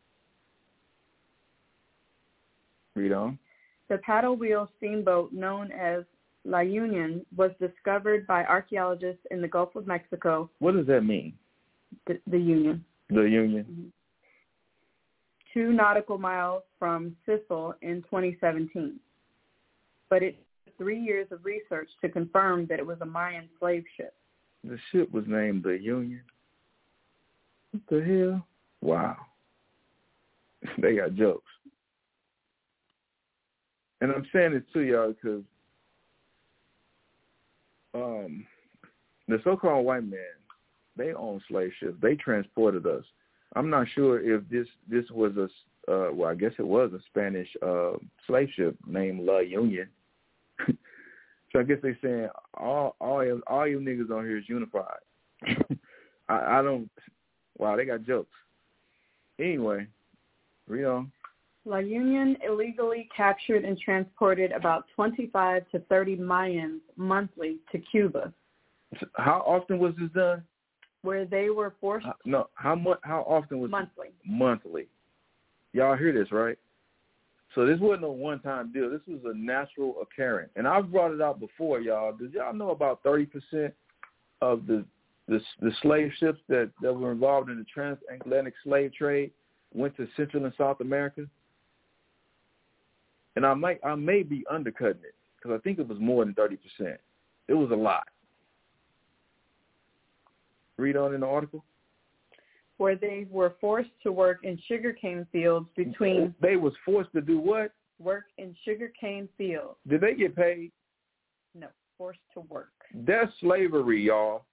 S6: Read on.
S1: The paddle wheel steamboat known as La Union was discovered by archaeologists in the Gulf of Mexico.
S6: What does that mean?
S1: The, the Union.
S6: The Union.
S1: Mm-hmm. Two nautical miles from Sicily in twenty seventeen. But it took three years of research to confirm that it was a Mayan slave ship.
S6: The ship was named the Union. What the hell? Wow. They got jokes. And I'm saying it to y'all because um, the so-called white man, they own slave ships. They transported us. I'm not sure if this this was a, uh, well, I guess it was a Spanish uh, slave ship named La Union. So I guess they're saying all all all you niggas on here is unified. I, I don't. Wow, they got jokes. Anyway, read on.
S1: La Union illegally captured and transported about twenty-five to thirty Mayans monthly to Cuba.
S6: How often was this done?
S1: Where they were forced.
S6: Uh, no, how much? How often was
S1: monthly?
S6: It? Monthly. Y'all hear this, right? So this wasn't a one-time deal. This was a natural occurrence, and I've brought it out before, y'all. Did y'all know about thirty percent of the the, the slave ships that, that were involved in the transatlantic slave trade went to Central and South America? And I might, I may be undercutting it because I think it was more than thirty percent. It was a lot. Read on in the article.
S1: Where they were forced to work in sugarcane fields between...
S6: They was forced to do what?
S1: Work in sugarcane fields.
S6: Did they get paid?
S1: No. forced to work.
S6: That's slavery, y'all.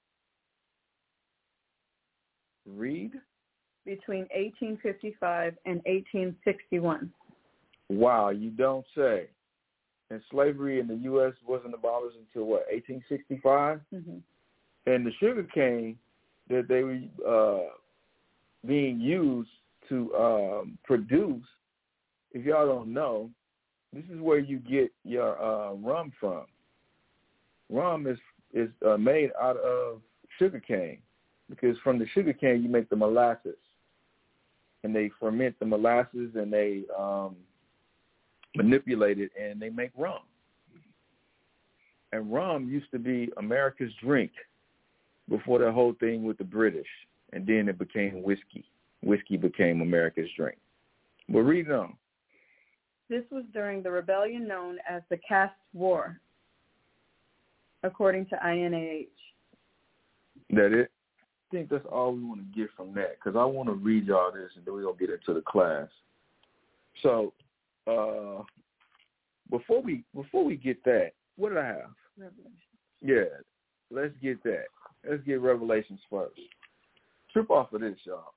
S6: Read.
S1: Between eighteen fifty-five and eighteen sixty-one.
S6: Wow, you don't say. And slavery in the U S wasn't abolished until, what, eighteen sixty-five?
S1: Mm-hmm.
S6: And the sugar cane that they were uh, being used to um, produce, if y'all don't know, this is where you get your uh, rum from. Rum is, is uh, made out of sugar cane, because from the sugar cane you make the molasses. And they ferment the molasses and they um, manipulate it and they make rum. And rum used to be America's drink before the whole thing with the British. And then it became whiskey. Whiskey became America's drink. But read on.
S1: This was during the rebellion known as the Caste War, according to I N A H.
S6: That it? I think that's all we want to get from that, because I want to read y'all this, and then we're going to get into the class. So uh, before we before we get that, what did I have?
S1: Revelation.
S6: Yeah, let's get that. Let's get Revelations first. Trip off of this, y'all.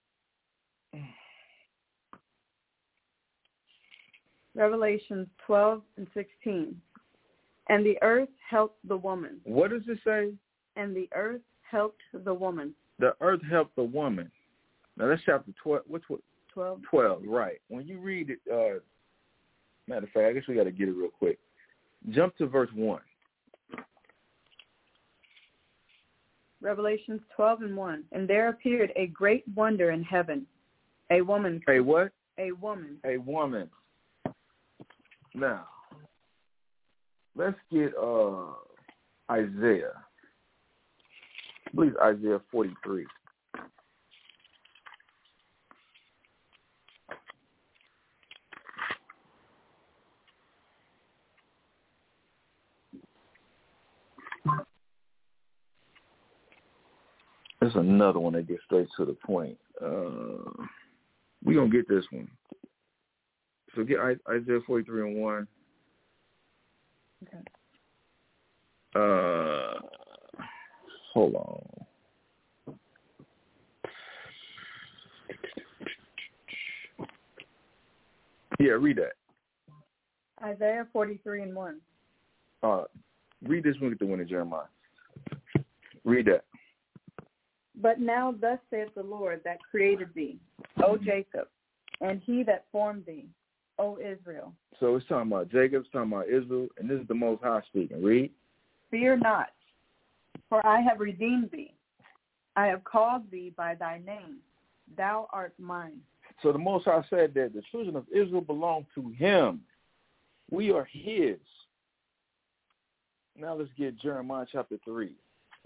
S1: Revelations twelve and sixteen. And the earth helped the woman.
S6: What does it say?
S1: And the earth helped the woman.
S6: The earth helped the woman. Now that's chapter twelve. What's what?
S1: Twelve.
S6: Twelve, right? When you read it, uh, matter of fact, I guess we got to get it real quick. Jump to verse one.
S1: Revelations twelve and one. And there appeared a great wonder in heaven, a woman.
S6: A what?
S1: A woman.
S6: A woman. Now, let's get uh, Isaiah. I believe Isaiah forty-three. There's another one that gets straight to the point. Uh, we're going to get this one. So get Isaiah forty-three and one.
S1: Okay.
S6: Uh, hold on. Yeah, read that.
S1: Isaiah forty-three and one.
S6: Uh, read this one, get the one in Jeremiah. Read that.
S1: But now thus saith the Lord that created thee, O Jacob, and he that formed thee, O Israel.
S6: So it's talking about Jacob, it's talking about Israel, and this is the Most High speaking. Read.
S1: Fear not, for I have redeemed thee. I have called thee by thy name. Thou art mine.
S6: So the Most High said that the children of Israel belong to him. We are his. Now let's get Jeremiah chapter three.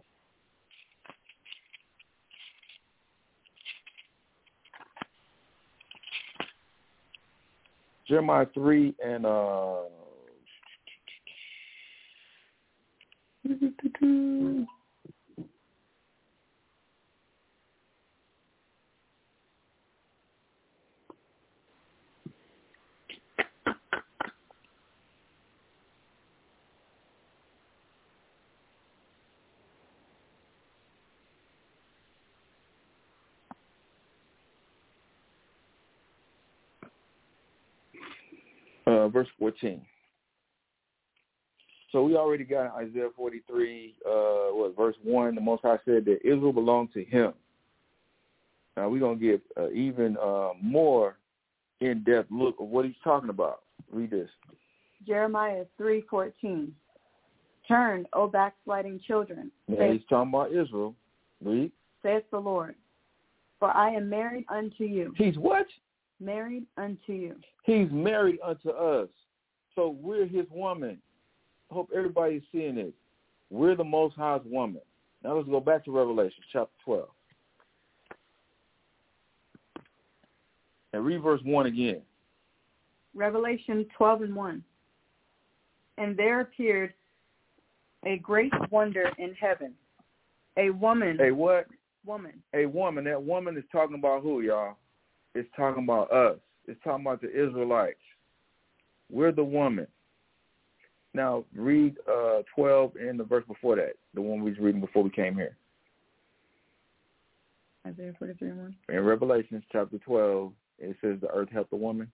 S6: Jeremiah three and uh, Uh, verse fourteen. So we already got Isaiah forty-three, uh, what, verse one. The Most High said that Israel belonged to him. Now we're going to get an even uh, more in-depth look of what he's talking about. Read this.
S1: Jeremiah three fourteen. Turn, O backsliding children.
S6: Yeah, he's talking about Israel. Read.
S1: Saith the Lord, for I am married unto you.
S6: He's what?
S1: Married unto you.
S6: He's married unto us. So we're his woman. I hope everybody's seeing this. We're the Most High's woman. Now let's go back to Revelation chapter twelve. And read verse one again.
S1: Revelation twelve and one. And there appeared a great wonder in heaven, a woman.
S6: A what?
S1: Woman.
S6: A woman. That woman is talking about who, y'all? It's talking about us. It's talking about the Israelites. We're the woman. Now read uh, twelve and the verse before that, the one we was reading before we came here.
S1: Isaiah forty-three and one.
S6: In Revelation chapter twelve, it says the earth helped the woman.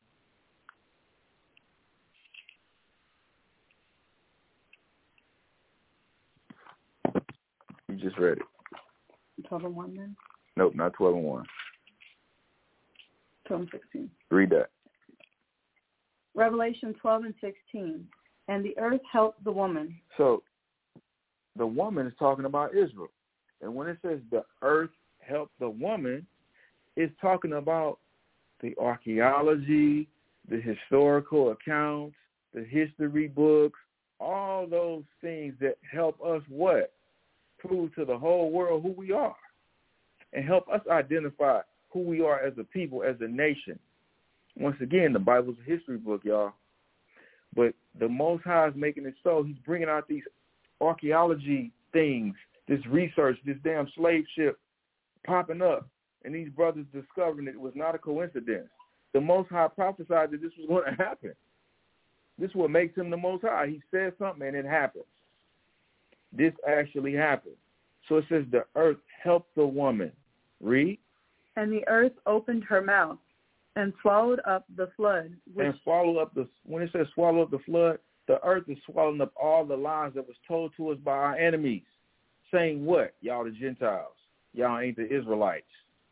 S6: You just read it.
S1: twelve and one then?
S6: Nope, not twelve and one.
S1: twelve and sixteen.
S6: Read that.
S1: Revelation twelve and sixteen. And the earth helped the woman.
S6: So the woman is talking about Israel. And when it says the earth helped the woman, it's talking about the archaeology, the historical accounts, the history books, all those things that help us what? Prove to the whole world who we are and help us identify who we are as a people, as a nation. Once again, the Bible's a history book, y'all. But the Most High is making it so. He's bringing out these archaeology things, this research, this damn slave ship popping up, and these brothers discovering it was not a coincidence. The Most High prophesied that this was going to happen. This is what makes him the Most High. He said something, and it happens. This actually happened. So it says the earth helped the woman. Read.
S1: And the earth opened her mouth and swallowed up the flood. Which...
S6: And swallow up the, when it says swallow up the flood, the earth is swallowing up all the lies that was told to us by our enemies, saying what? Y'all the Gentiles. Y'all ain't the Israelites.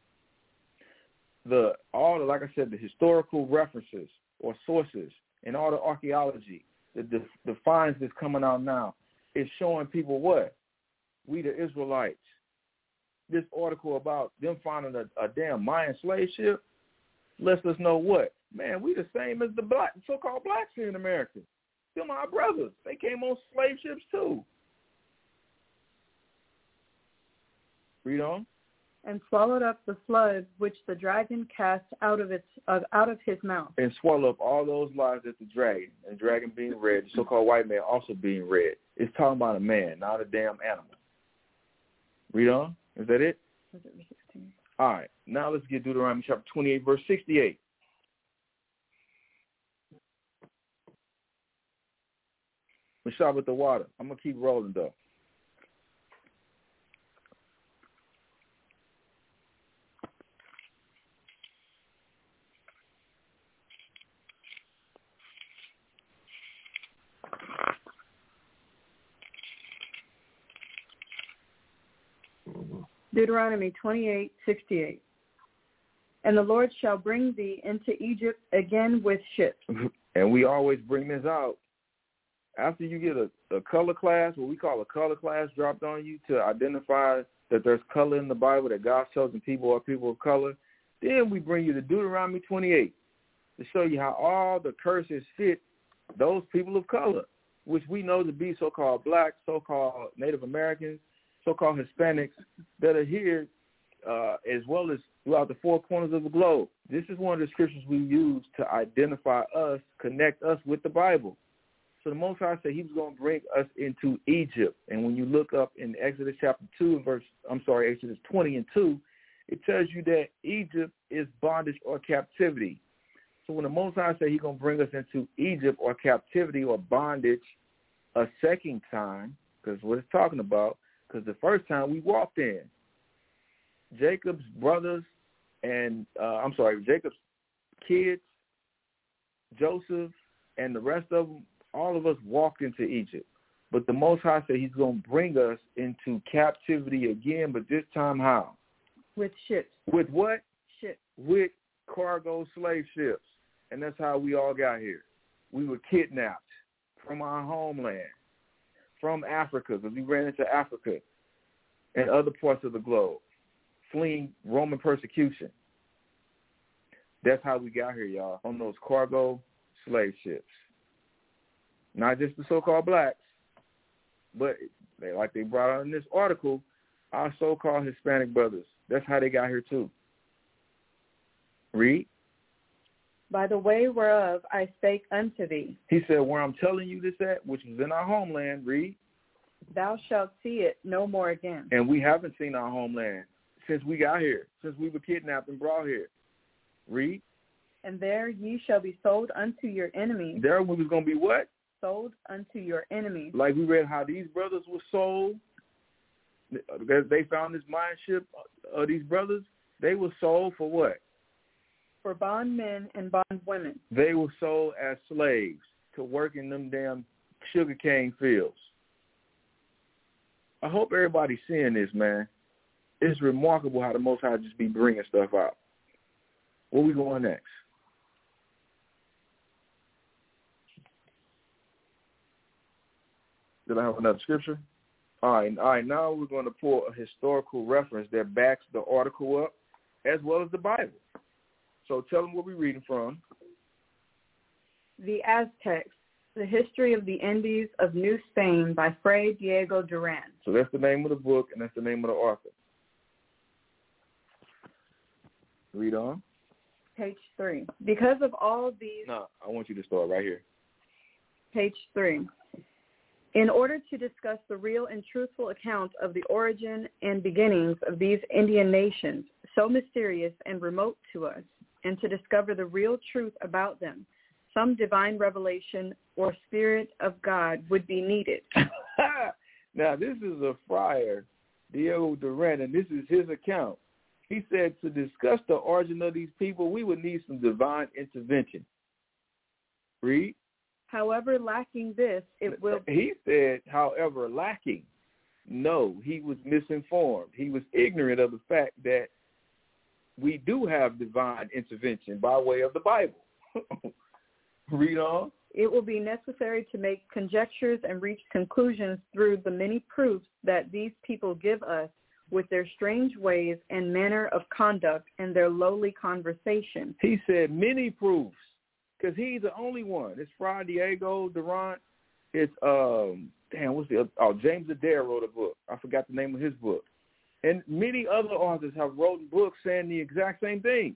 S6: The all the, like I said, the historical references or sources and all the archaeology, the, the, the finds that's coming out now, is showing people what? We the Israelites. This article about them finding a, a damn Mayan slave ship lets us know what? Man, we the same as the black, so-called blacks here in America. Them our brothers. They came on slave ships too. Read on.
S1: And swallowed up the flood which the dragon cast out of its uh, out of his mouth. And
S6: swallow up all those lies that the dragon, and the dragon being red, the so-called white man also being red. It's talking about a man, not a damn animal. Read on. Is that it? All right. Now let's get Deuteronomy chapter twenty-eight, verse sixty-eight. We start with the water. I'm going to keep rolling, though.
S1: Deuteronomy twenty-eight, sixty-eight. And the Lord shall bring thee into Egypt again with ships.
S6: And we always bring this out. After you get a, a color class, what we call a color class, dropped on you to identify that there's color in the Bible, that God's chosen people are people of color, then we bring you to Deuteronomy twenty-eight to show you how all the curses fit those people of color, which we know to be so-called blacks, so-called Native Americans, so-called Hispanics that are here uh, as well as throughout the four corners of the globe. This is one of the scriptures we use to identify us, connect us with the Bible. So the Most High said he was going to bring us into Egypt. And when you look up in Exodus chapter two and verse, I'm sorry, Exodus twenty and two, it tells you that Egypt is bondage or captivity. So when the Most High said he's going to bring us into Egypt or captivity or bondage a second time, because what it's talking about, because the first time we walked in, Jacob's brothers and, uh, I'm sorry, Jacob's kids, Joseph, and the rest of them, all of us walked into Egypt. But the Most High said he's going to bring us into captivity again, but this time how?
S1: With ships.
S6: With what?
S1: Ships.
S6: With cargo slave ships. And that's how we all got here. We were kidnapped from our homeland, from Africa, because we ran into Africa and other parts of the globe, fleeing Roman persecution. That's how we got here, y'all, on those cargo slave ships. Not just the so-called blacks, but they, like they brought out in this article, our so-called Hispanic brothers. That's how they got here too. Read.
S1: By the way whereof I spake unto thee.
S6: He said, where I'm telling you this at, which is in our homeland, read.
S1: Thou shalt see it no more again.
S6: And we haven't seen our homeland since we got here, since we were kidnapped and brought here. Read.
S1: And there ye shall be sold unto your enemies.
S6: There we was going to be what?
S1: sold unto your enemies.
S6: Like we read how these brothers were sold. They found this mindship of these brothers. They were sold for what?
S1: For bondmen and bondwomen.
S6: They were sold as slaves to work in them damn sugarcane fields. I hope everybody's seeing this, man. It's remarkable how the Most High just be bringing stuff out. Where we going next? Did I have another scripture? All right, all right. Now we're going to pull a historical reference that backs the article up, as well as the Bible. So tell them what we're reading from.
S1: The Aztecs, The History of the Indies of New Spain by Fray Diego Duran.
S6: So that's the name of the book, and that's the name of the author. Read on.
S1: Page three. Because of all these...
S6: No, I want you to start right here.
S1: Page three. In order to discuss the real and truthful account of the origin and beginnings of these Indian nations, so mysterious and remote to us, and to discover the real truth about them, some divine revelation or spirit of God would be needed.
S6: Now, this is a friar, Diego Duran, and this is his account. He said to discuss the origin of these people, we would need some divine intervention. Read.
S1: However, lacking this, it will...
S6: He said, however, lacking. No, he was misinformed. He was ignorant of the fact that we do have divine intervention by way of the Bible. Read on.
S1: It will be necessary to make conjectures and reach conclusions through the many proofs that these people give us with their strange ways and manner of conduct and their lowly conversation.
S6: He said many proofs, because he's the only one. It's Fray Diego Duran. It's, um, damn, what's the other? Oh, James Adair wrote a book. I forgot the name of his book. And many other authors have written books saying the exact same thing.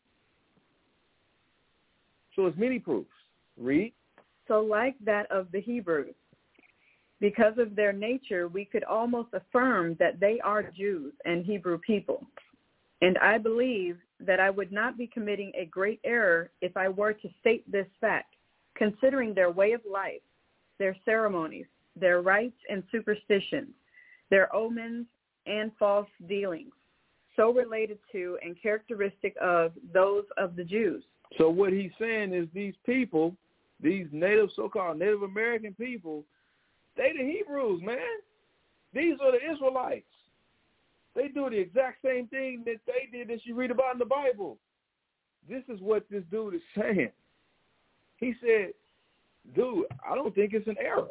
S6: So it's many proofs. Read.
S1: So like that of the Hebrews, because of their nature, we could almost affirm that they are Jews and Hebrew people. And I believe that I would not be committing a great error if I were to state this fact, considering their way of life, their ceremonies, their rites and superstitions, their omens and false dealings, so related to and characteristic of those of the Jews.
S6: So what he's saying is these people, these native, so-called Native American people, they the Hebrews, man. These are the Israelites. They do the exact same thing that they did that you read about in the Bible. This is what this dude is saying. He said, dude, I don't think it's an error.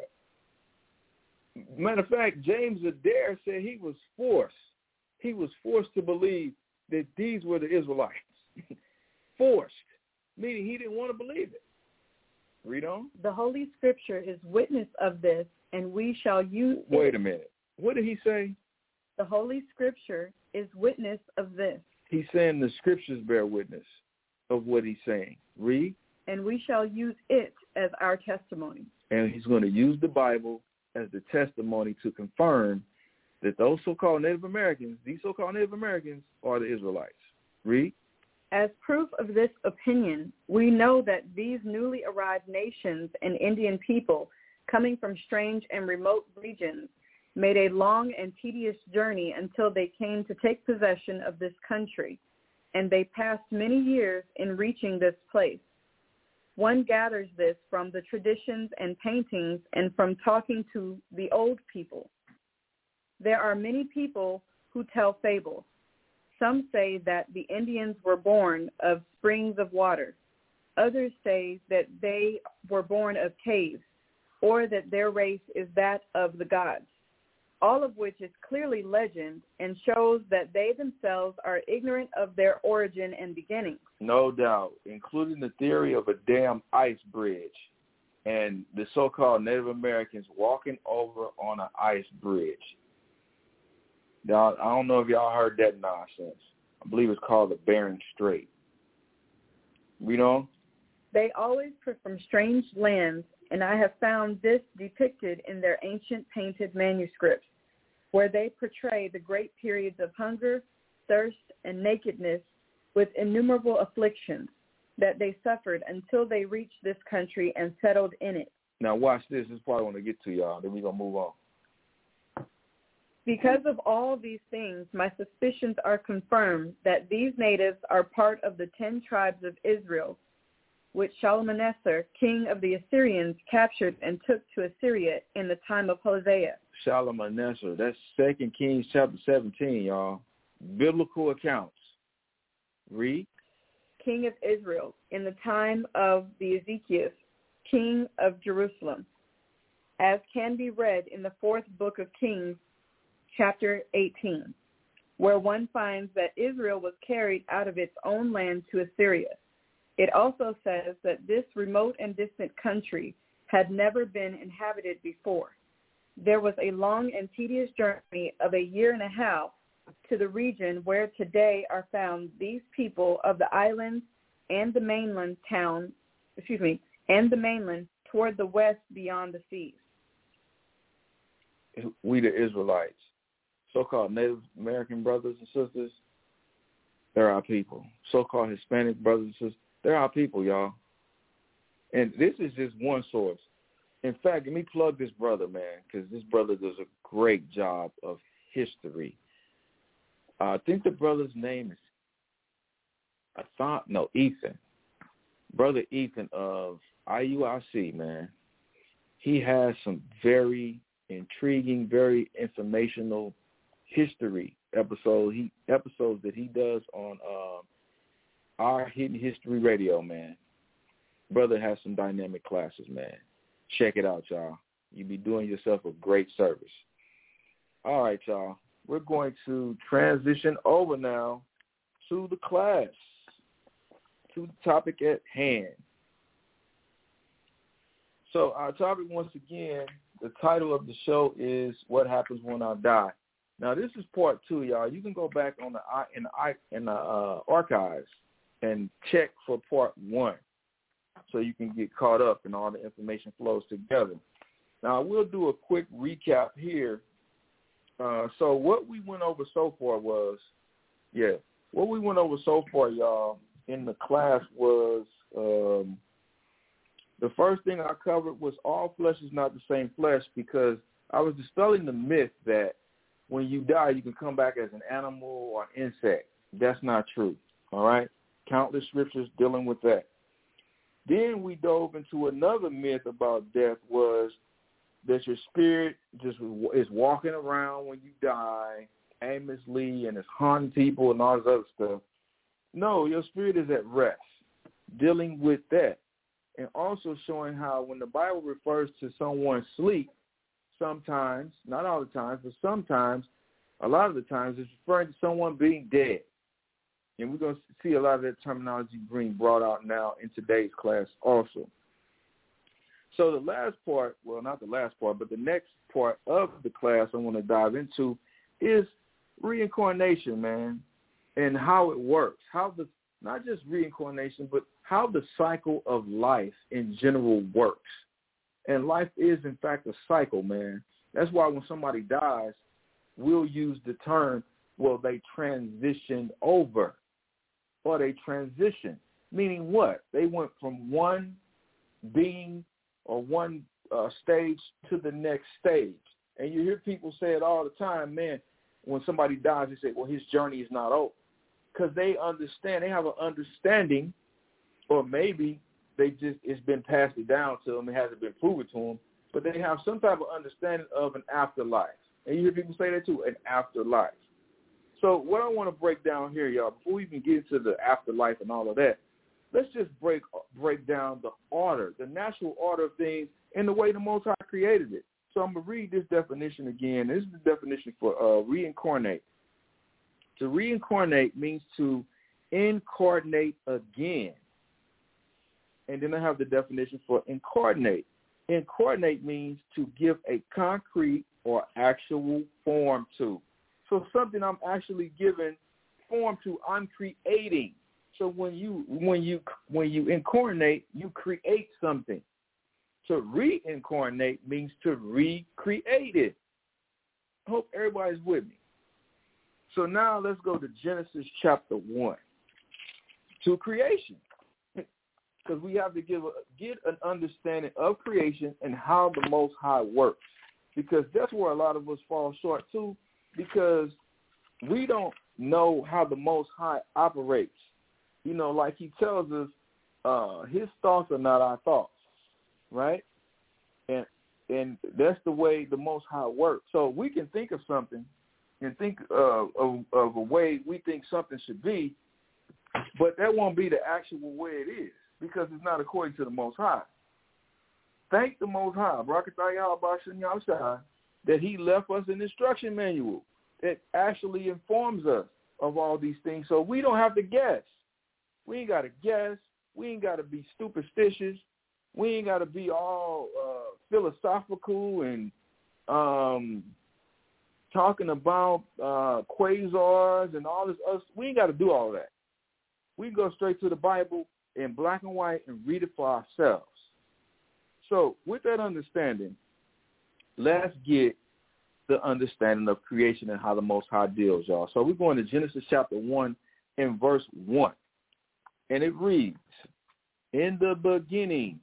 S6: Matter of fact, James Adair said he was forced. He was forced to believe that these were the Israelites. Forced, meaning he didn't want to believe it. Read on.
S1: The Holy Scripture is witness of this, and we shall use it.
S6: Wait a minute. What did he say?
S1: The Holy Scripture is witness of this.
S6: He's saying the Scriptures bear witness of what he's saying. Read.
S1: And we shall use it as our testimony.
S6: And he's going to use the Bible as the testimony to confirm that those so-called Native Americans, these so-called Native Americans, are the Israelites. Read.
S1: As proof of this opinion, we know that these newly arrived nations and Indian people, coming from strange and remote regions, made a long and tedious journey until they came to take possession of this country, and they passed many years in reaching this place. One gathers this from the traditions and paintings and from talking to the old people. There are many people who tell fables. Some say that the Indians were born of springs of water. Others say that they were born of caves, or that their race is that of the gods, all of which is clearly legend and shows that they themselves are ignorant of their origin and beginnings.
S6: No doubt, including the theory of a damn ice bridge and the so-called Native Americans walking over on an ice bridge. Y'all, I don't know if y'all heard that nonsense. I believe it's called the Bering Strait. You know?
S1: They always come from strange lands, and I have found this depicted in their ancient painted manuscripts, where they portray the great periods of hunger, thirst, and nakedness with innumerable afflictions that they suffered until they reached this country and settled in it.
S6: Now watch this. This is what I want to get to, y'all. Then we're going to move on.
S1: Because of all these things, my suspicions are confirmed that these natives are part of the ten tribes of Israel, which Shalmaneser, king of the Assyrians, captured and took to Assyria in the time of Hosea.
S6: Shalmaneser, that's Second Kings chapter seventeen, y'all. Biblical accounts. Read.
S1: King of Israel, in the time of the Ezekiel, king of Jerusalem, as can be read in the fourth book of Kings, chapter eighteen, where one finds that Israel was carried out of its own land to Assyria. It also says that this remote and distant country had never been inhabited before. There was a long and tedious journey of a year and a half to the region where today are found these people of the islands and the mainland town, excuse me, and the mainland toward the west beyond the seas.
S6: We the Israelites, so-called Native American brothers and sisters, they're our people. So-called Hispanic brothers and sisters, they're our people, y'all. And this is just one source. In fact, let me plug this brother, man, because this brother does a great job of history. Uh, I think the brother's name is, I thought, no, Ethan. Brother Ethan of I U I C, man. He has some very intriguing, very informational history episode. He episodes that he does on uh, our Hidden History Radio, man. Brother has some dynamic classes, man. Check it out, y'all. You'll be doing yourself a great service. All right, y'all. We're going to transition over now to the class, to the topic at hand. So our topic, once again, the title of the show is What Happens When I Die. Now, this is part two, y'all. You can go back on the in the, in the uh, archives and check for part one so you can get caught up and all the information flows together. Now, we'll do a quick recap here. Uh, so what we went over so far was, yeah, what we went over so far, y'all, in the class was um, the first thing I covered was all flesh is not the same flesh, because I was dispelling the myth that when you die, you can come back as an animal or an insect. That's not true, all right? Countless scriptures dealing with that. Then we dove into another myth about death, was that your spirit just is walking around when you die aimlessly and it's haunting people and all this other stuff. No, your spirit is at rest, dealing with that. And also showing how when the Bible refers to someone's sleep, sometimes, not all the times, but sometimes, a lot of the times, it's referring to someone being dead. And we're going to see a lot of that terminology being brought out now in today's class also. So the last part, well, not the last part, but the next part of the class I want to dive into is reincarnation, man, and how it works. How the, not just reincarnation, but how the cycle of life in general works. And life is, in fact, a cycle, man. That's why when somebody dies, we'll use the term, well, they transitioned over, or they transitioned, meaning what? They went from one being or one uh, stage to the next stage. And you hear people say it all the time, man, when somebody dies, they say, well, his journey is not over. Because they understand, they have an understanding, or maybe they just, it's been passed down to them, it hasn't been proven to them, but they have some type of understanding of an afterlife. And you hear people say that too, an afterlife. So what I want to break down here, y'all, before we even get into the afterlife and all of that, let's just break break down the order, the natural order of things, and the way the Most High created it. So I'm going to read this definition again. This is the definition for uh, reincarnate. To reincarnate means to incarnate again. And then I have the definition for incarnate. Incarnate means to give a concrete or actual form to. So something I'm actually giving form to, I'm creating. So when you when you when you incarnate, you create something. To reincarnate means to recreate it. I hope everybody's with me. So now let's go to Genesis chapter one. To creation. because we have to give a, get an understanding of creation and how the Most High works, because that's where a lot of us fall short too, because we don't know how the Most High operates. You know, like he tells us, uh, his thoughts are not our thoughts, right? And and that's the way the Most High works. So we can think of something and think uh, of, of a way we think something should be, but that won't be the actual way it is, because it's not according to the Most High. Thank the Most High, that he left us an instruction manual that actually informs us of all these things, so we don't have to guess. We ain't got to guess. We ain't got to be superstitious. We ain't got to be all uh, philosophical and um, talking about uh, quasars and all this other. We ain't got to do all that. We go straight to the Bible in black and white and read it for ourselves. So with that understanding, let's get the understanding of creation and how the Most High deals, y'all. So we're going to Genesis chapter one and verse one. And it reads, in the beginning,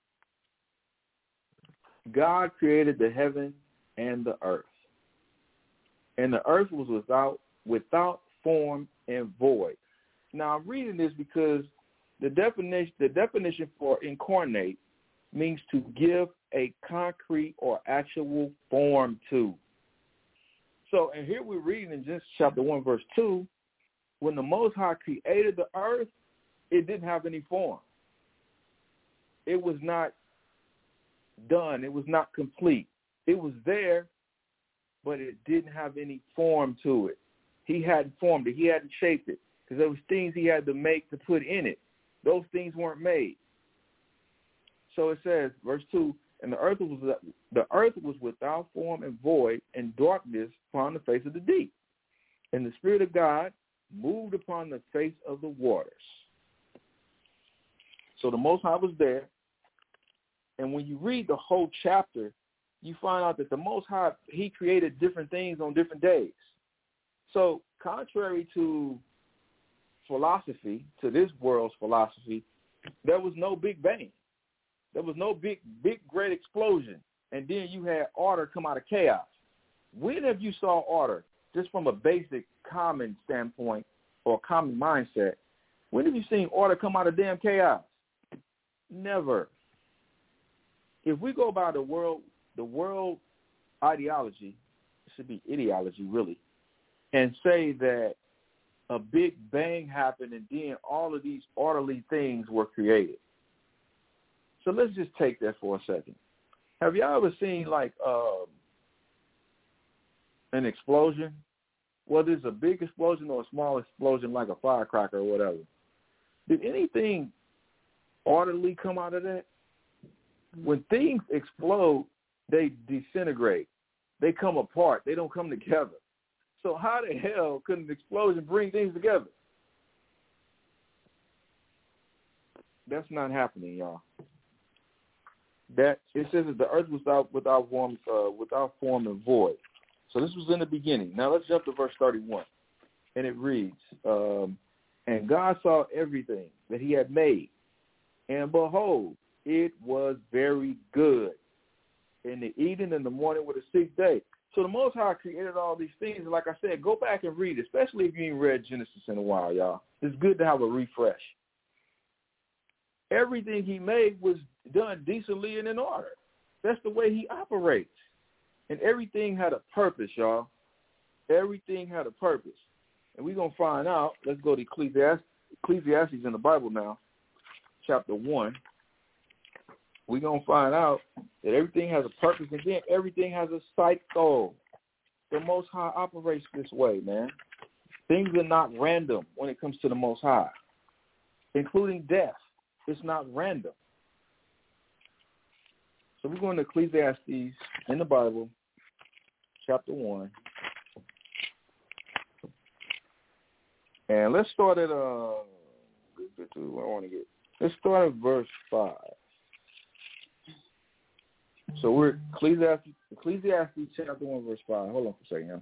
S6: God created the heaven and the earth. And the earth was without without form and void. Now, I'm reading this because the definition the definition for incarnate means to give a concrete or actual form to. So, and here we're reading in Genesis chapter one, verse two, when the Most High created the earth, it didn't have any form. It was not done. It was not complete. It was there, but it didn't have any form to it. He hadn't formed it. He hadn't shaped it, because there was things he had to make to put in it. Those things weren't made. So it says, verse two, and the earth was the earth was without form and void, and darkness upon the face of the deep. And the Spirit of God moved upon the face of the waters. So the Most High was there. And when you read the whole chapter, you find out that the Most High, he created different things on different days. So contrary to philosophy, to this world's philosophy, there was no Big Bang. There was no big, big, great explosion. And then you had order come out of chaos. When have you saw order, just from a basic common standpoint or common mindset, when have you seen order come out of damn chaos? Never. If we go by the world, the world ideology, it should be ideology really, and say that a big bang happened and then all of these orderly things were created. So let's just take that for a second. Have y'all ever seen like uh, an explosion, whether it's a big explosion or a small explosion like a firecracker or whatever? Did anything orderly come out of that? When things explode, they disintegrate. They come apart. They don't come together. So how the hell could an explosion bring things together? That's not happening, y'all. That it says that the earth was without without form, uh, without form and void. So this was in the beginning. Now let's jump to verse thirty-one, and it reads, um, "And God saw everything that He had made, and behold, it was very good. In the evening and the morning were the sixth day." So the Most High created all these things. And like I said, go back and read it, especially if you ain't read Genesis in a while, y'all. It's good to have a refresh. Everything He made was done decently and in order. That's the way He operates. And everything had a purpose, y'all. Everything had a purpose. And we're going to find out. Let's go to Ecclesiastes, Ecclesiastes in the Bible now, chapter one. We're going to find out that everything has a purpose. And then everything has a cycle. The Most High operates this way, man. Things are not random when it comes to the Most High, including death. It's not random. So we're going to Ecclesiastes in the Bible, chapter one. And let's start at, uh, I want to get, let's start at verse five. So we're Ecclesiastes, Ecclesiastes chapter one, verse five. Hold on for a second, y'all.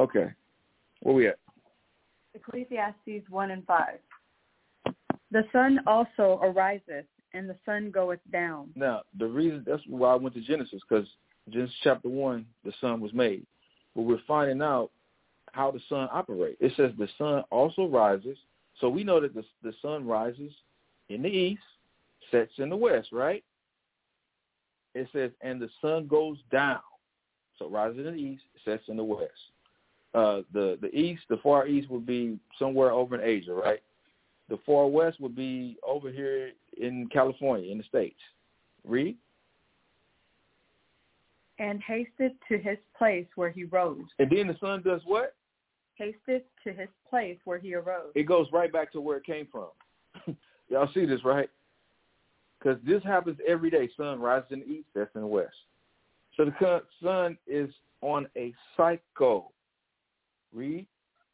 S6: Okay. Where we at?
S1: Ecclesiastes one and five. The sun also ariseth, and the sun goeth down.
S6: Now, the reason, that's why I went to Genesis, because Genesis chapter one, the sun was made. But we're finding out how the sun operates. It says the sun also rises. So we know that the, the sun rises in the east, sets in the west, right? It says, and the sun goes down. So it rises in the east, sets in the west. Uh, the, the east, the far east would be somewhere over in Asia, right? The far west would be over here in California, in the States. Read.
S1: And hasteth to his place where he rose.
S6: And then the sun does what?
S1: Hasteth to his place where he arose.
S6: It goes right back to where it came from. Y'all see this, right? Because this happens every day. Sun rises in the east, sets in the west. So the sun is on a cycle. Read.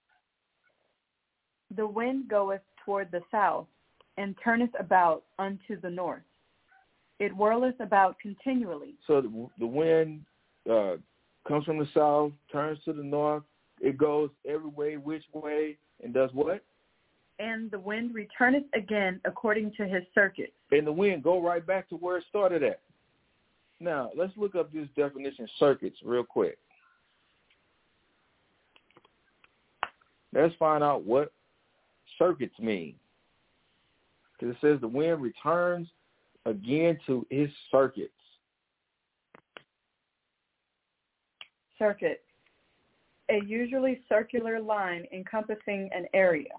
S1: The wind goeth toward the south, and turneth about unto the north. It whirleth about continually.
S6: So the, the wind uh, comes from the south, turns to the north. It goes every way, which way, and does what?
S1: And the wind returneth again according to his circuit.
S6: And the wind go right back to where it started at. Now, let's look up this definition, circuits, real quick. Let's find out what circuits mean. Because it says the wind returns again to its circuits.
S1: Circuit. A usually circular line encompassing an area.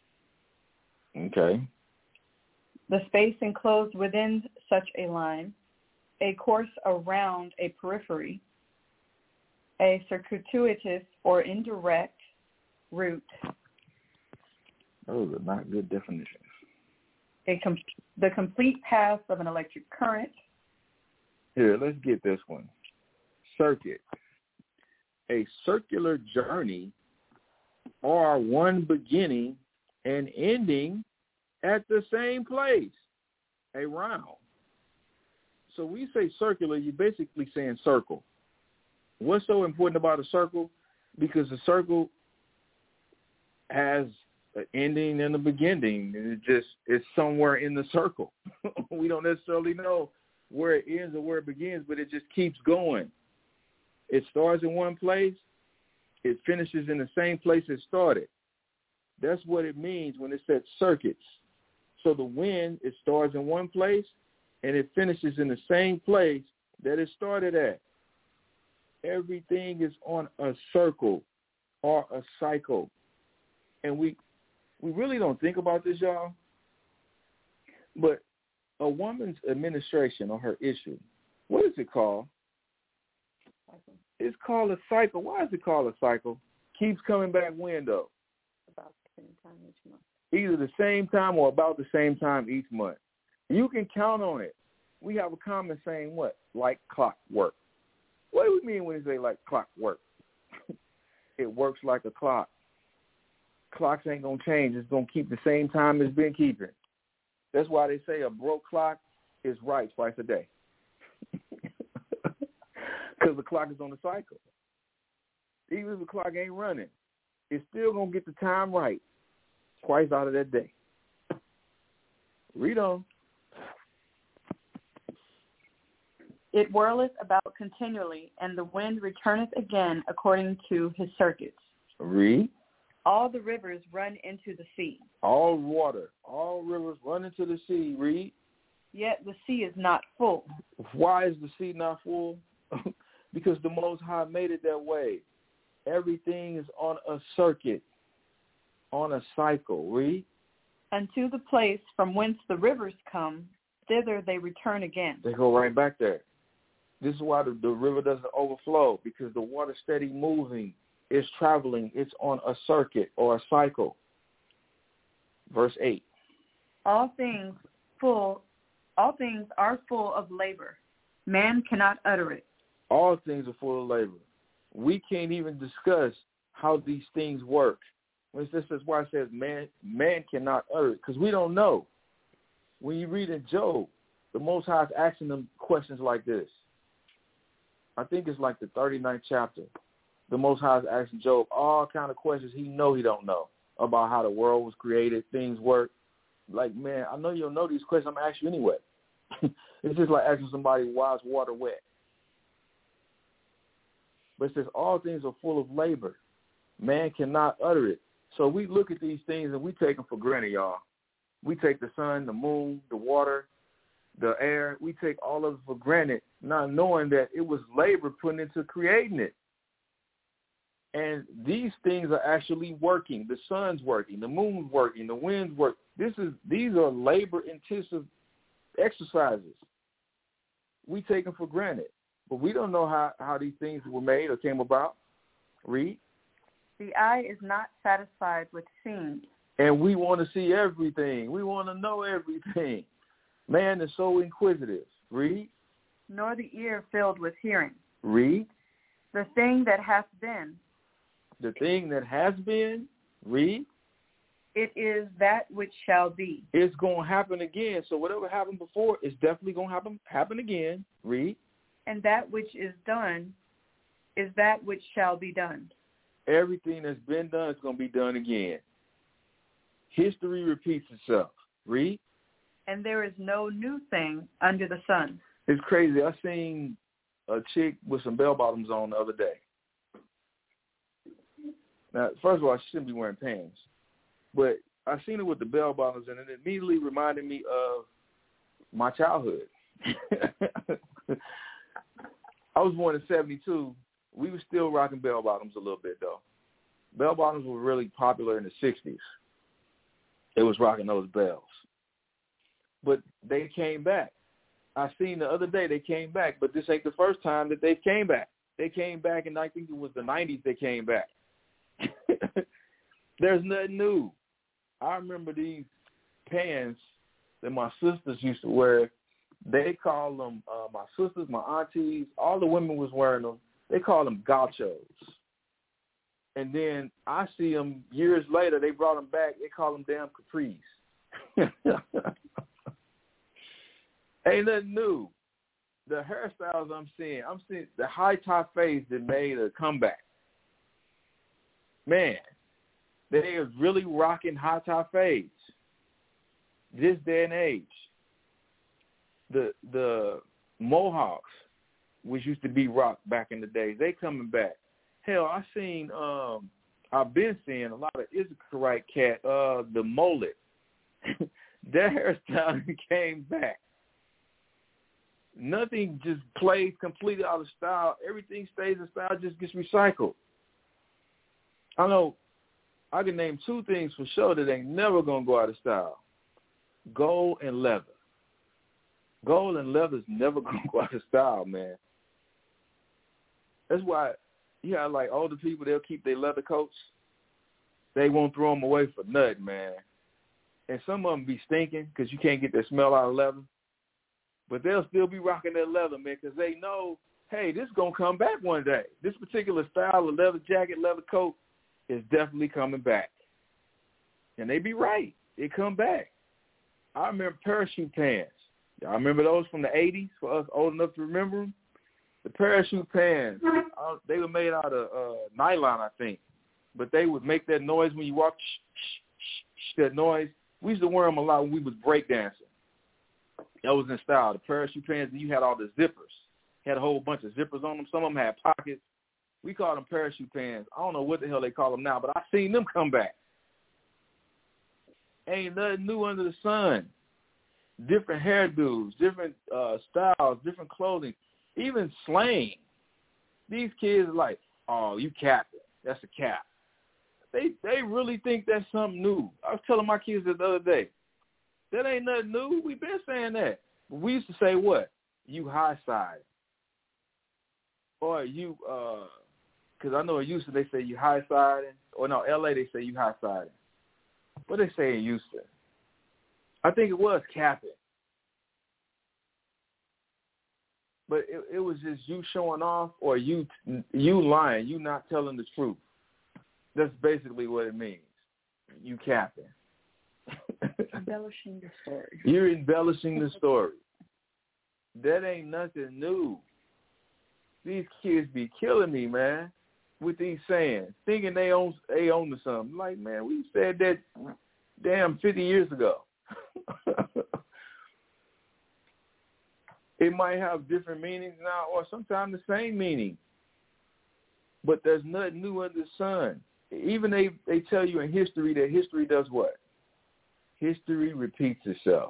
S6: Okay.
S1: The space enclosed within such a line. A course around a periphery. A circuitous or indirect route.
S6: Those are not good definitions.
S1: A com- the complete path of an electric current.
S6: Here, let's get this one. Circuit. A circular journey or one beginning and ending at the same place. A round. So when you say circular, you're basically saying circle. What's so important about a circle? Because a circle has an ending and a beginning. It just it's somewhere in the circle. We don't necessarily know where it ends or where it begins, but it just keeps going. It starts in one place. It finishes in the same place it started. That's what it means when it says circuits. So the wind, it starts in one place, and it finishes in the same place that it started at. Everything is on a circle or a cycle. And we we really don't think about this, y'all. But a woman's administration or her issue, what is it called? It's called a cycle. Why is it called a cycle? Keeps coming back when, though?
S1: About the same time each month.
S6: Either the same time or about the same time each month. You can count on it. We have a common saying, what? Like clockwork. What do we mean when we say like clockwork? It works like a clock. Clocks ain't going to change. It's going to keep the same time it's been keeping. That's why they say a broke clock is right twice a day. Because the clock is on the cycle. Even if the clock ain't running, it's still going to get the time right twice out of that day. Read on.
S1: It whirleth about continually, and the wind returneth again according to his circuits.
S6: Read.
S1: All the rivers run into the sea.
S6: All water, all rivers run into the sea. Read.
S1: Yet the sea is not full.
S6: Why is the sea not full? Because the Most High made it that way. Everything is on a circuit, on a cycle. Read.
S1: And to the place from whence the rivers come, thither they return again.
S6: They go right back there. This is why the, the river doesn't overflow, because the water's steady moving. It's traveling. It's on a circuit or a cycle. Verse eight.
S1: All things full, all things are full of labor. Man cannot utter it.
S6: All things are full of labor. We can't even discuss how these things work. This is why it says man, man cannot utter it, because we don't know. When you read in Job, the Most High is asking them questions like this. I think it's like the thirty-ninth chapter. the Most High is asking Job all kind of questions he know he don't know about how the world was created, things work. Like, man, I know you don't know these questions. I'm going to ask you anyway. It's just like asking somebody, why is water wet? But it says all things are full of labor. Man cannot utter it. So we look at these things and we take them for granted, y'all. We take the sun, the moon, the water, the air. We take all of it for granted, not knowing that it was labor put into creating it. And these things are actually working. The sun's working, the moon's working, the wind's working. This is these are labor-intensive exercises. We take them for granted, but we don't know how, how these things were made or came about. Read.
S1: The eye is not satisfied with seeing.
S6: And we want to see everything. We want to know everything. Man is so inquisitive. Read.
S1: Nor the ear filled with hearing.
S6: Read.
S1: The thing that hath been.
S6: The thing that has been. Read.
S1: It is that which shall be.
S6: It's going to happen again. So whatever happened before is definitely going to happen happen again. Read.
S1: And that which is done is that which shall be done.
S6: Everything that's been done is going to be done again. History repeats itself. Read.
S1: And there is no new thing under the sun.
S6: It's crazy. I seen a chick with some bell bottoms on the other day. Now, first of all, she shouldn't be wearing pants. But I seen her with the bell bottoms, and it immediately reminded me of my childhood. I was born in seventy-two. We were still rocking bell bottoms a little bit, though. Bell bottoms were really popular in the sixties. It was rocking those bells. But they came back. I seen the other day they came back, but this ain't the first time that they came back. They came back, and I think it was the nineties they came back. There's nothing new. I remember these pants that my sisters used to wear. They call them, uh, my sisters, my aunties, all the women was wearing them. They call them gauchos. And then I see them years later, they brought them back. They call them damn capris. Ain't nothing new. The hairstyles I'm seeing, I'm seeing the high top fades that made a comeback. Man, they are really rocking high top fades this day and age. The the Mohawks, which used to be rock back in the days, they coming back. Hell, I seen, um, I've been seeing a lot of Issacharite cat, uh, the mullet. That hairstyle came back. Nothing just plays completely out of style. Everything stays in style, just gets recycled. I know I can name two things for sure that ain't never going to go out of style. Gold and leather. Gold and leather is never going to go out of style, man. That's why you have, like, older people, they'll keep their leather coats. They won't throw them away for nothing, man. And some of them be stinking because you can't get that smell out of leather. But they'll still be rocking that leather, man, because they know, hey, this is going to come back one day. This particular style of leather jacket, leather coat is definitely coming back. And they be right. It come back. I remember parachute pants. Y'all remember those from the eighties, for us old enough to remember them? The parachute pants, uh, they were made out of uh, nylon, I think. But they would make that noise when you walk, shh, shh, shh, that noise. We used to wear them a lot when we was breakdancing. That was in style. The parachute pants, and you had all the zippers. Had a whole bunch of zippers on them. Some of them had pockets. We called them parachute pants. I don't know what the hell they call them now, but I seen them come back. Ain't nothing new under the sun. Different hairdos, different uh, styles, different clothing, even slang. These kids are like, oh, you capping. That's a cap. They they really think that's something new. I was telling my kids the other day, that ain't nothing new. We've been saying that. But we used to say what? You high side. Or you, because uh, I know in Houston they say you high siding. Or no, L A they say you high siding. What they say in Houston? I think it was capping. But it, it was just you showing off or you you lying, you not telling the truth. That's basically what it means. You capping.
S1: Embellishing the story.
S6: You're embellishing the story. That ain't nothing new. These kids be killing me, man. with these sayings, thinking they own they own to something. Like, man, we said that damn fifty years ago. It might have different meanings now, or sometimes the same meaning. But there's nothing new under the sun. Even they, they tell you in history that history does what? History repeats itself.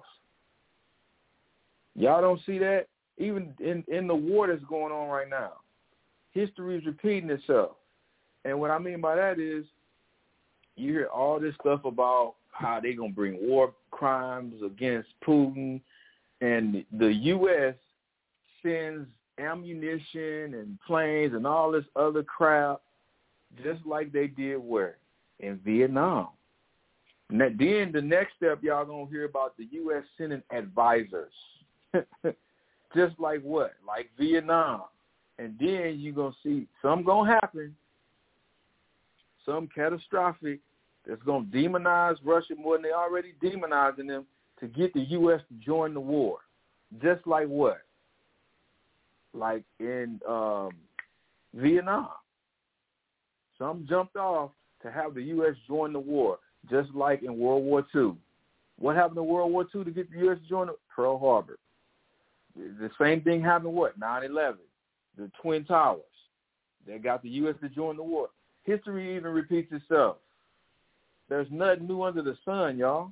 S6: Y'all don't see that? Even in, in the war that's going on right now, history is repeating itself. And what I mean by that is you hear all this stuff about how they're going to bring war crimes against Putin, and the U S sends ammunition and planes and all this other crap, just like they did where? In Vietnam. And that, then the next step, y'all going to hear about the U S sending advisors. Just like what? Like Vietnam. And then you're going to see something going to happen, some catastrophic that's going to demonize Russia more than they already demonizing them to get the U S to join the war. Just like what? Like in um, Vietnam. Some jumped off to have the U S join the war, just like in World War Two. What happened in World War Two to get the U S to join the Pearl Harbor? The same thing happened, what, nine eleven, the Twin Towers. They got the U S to join the war. History even repeats itself. There's nothing new under the sun, y'all.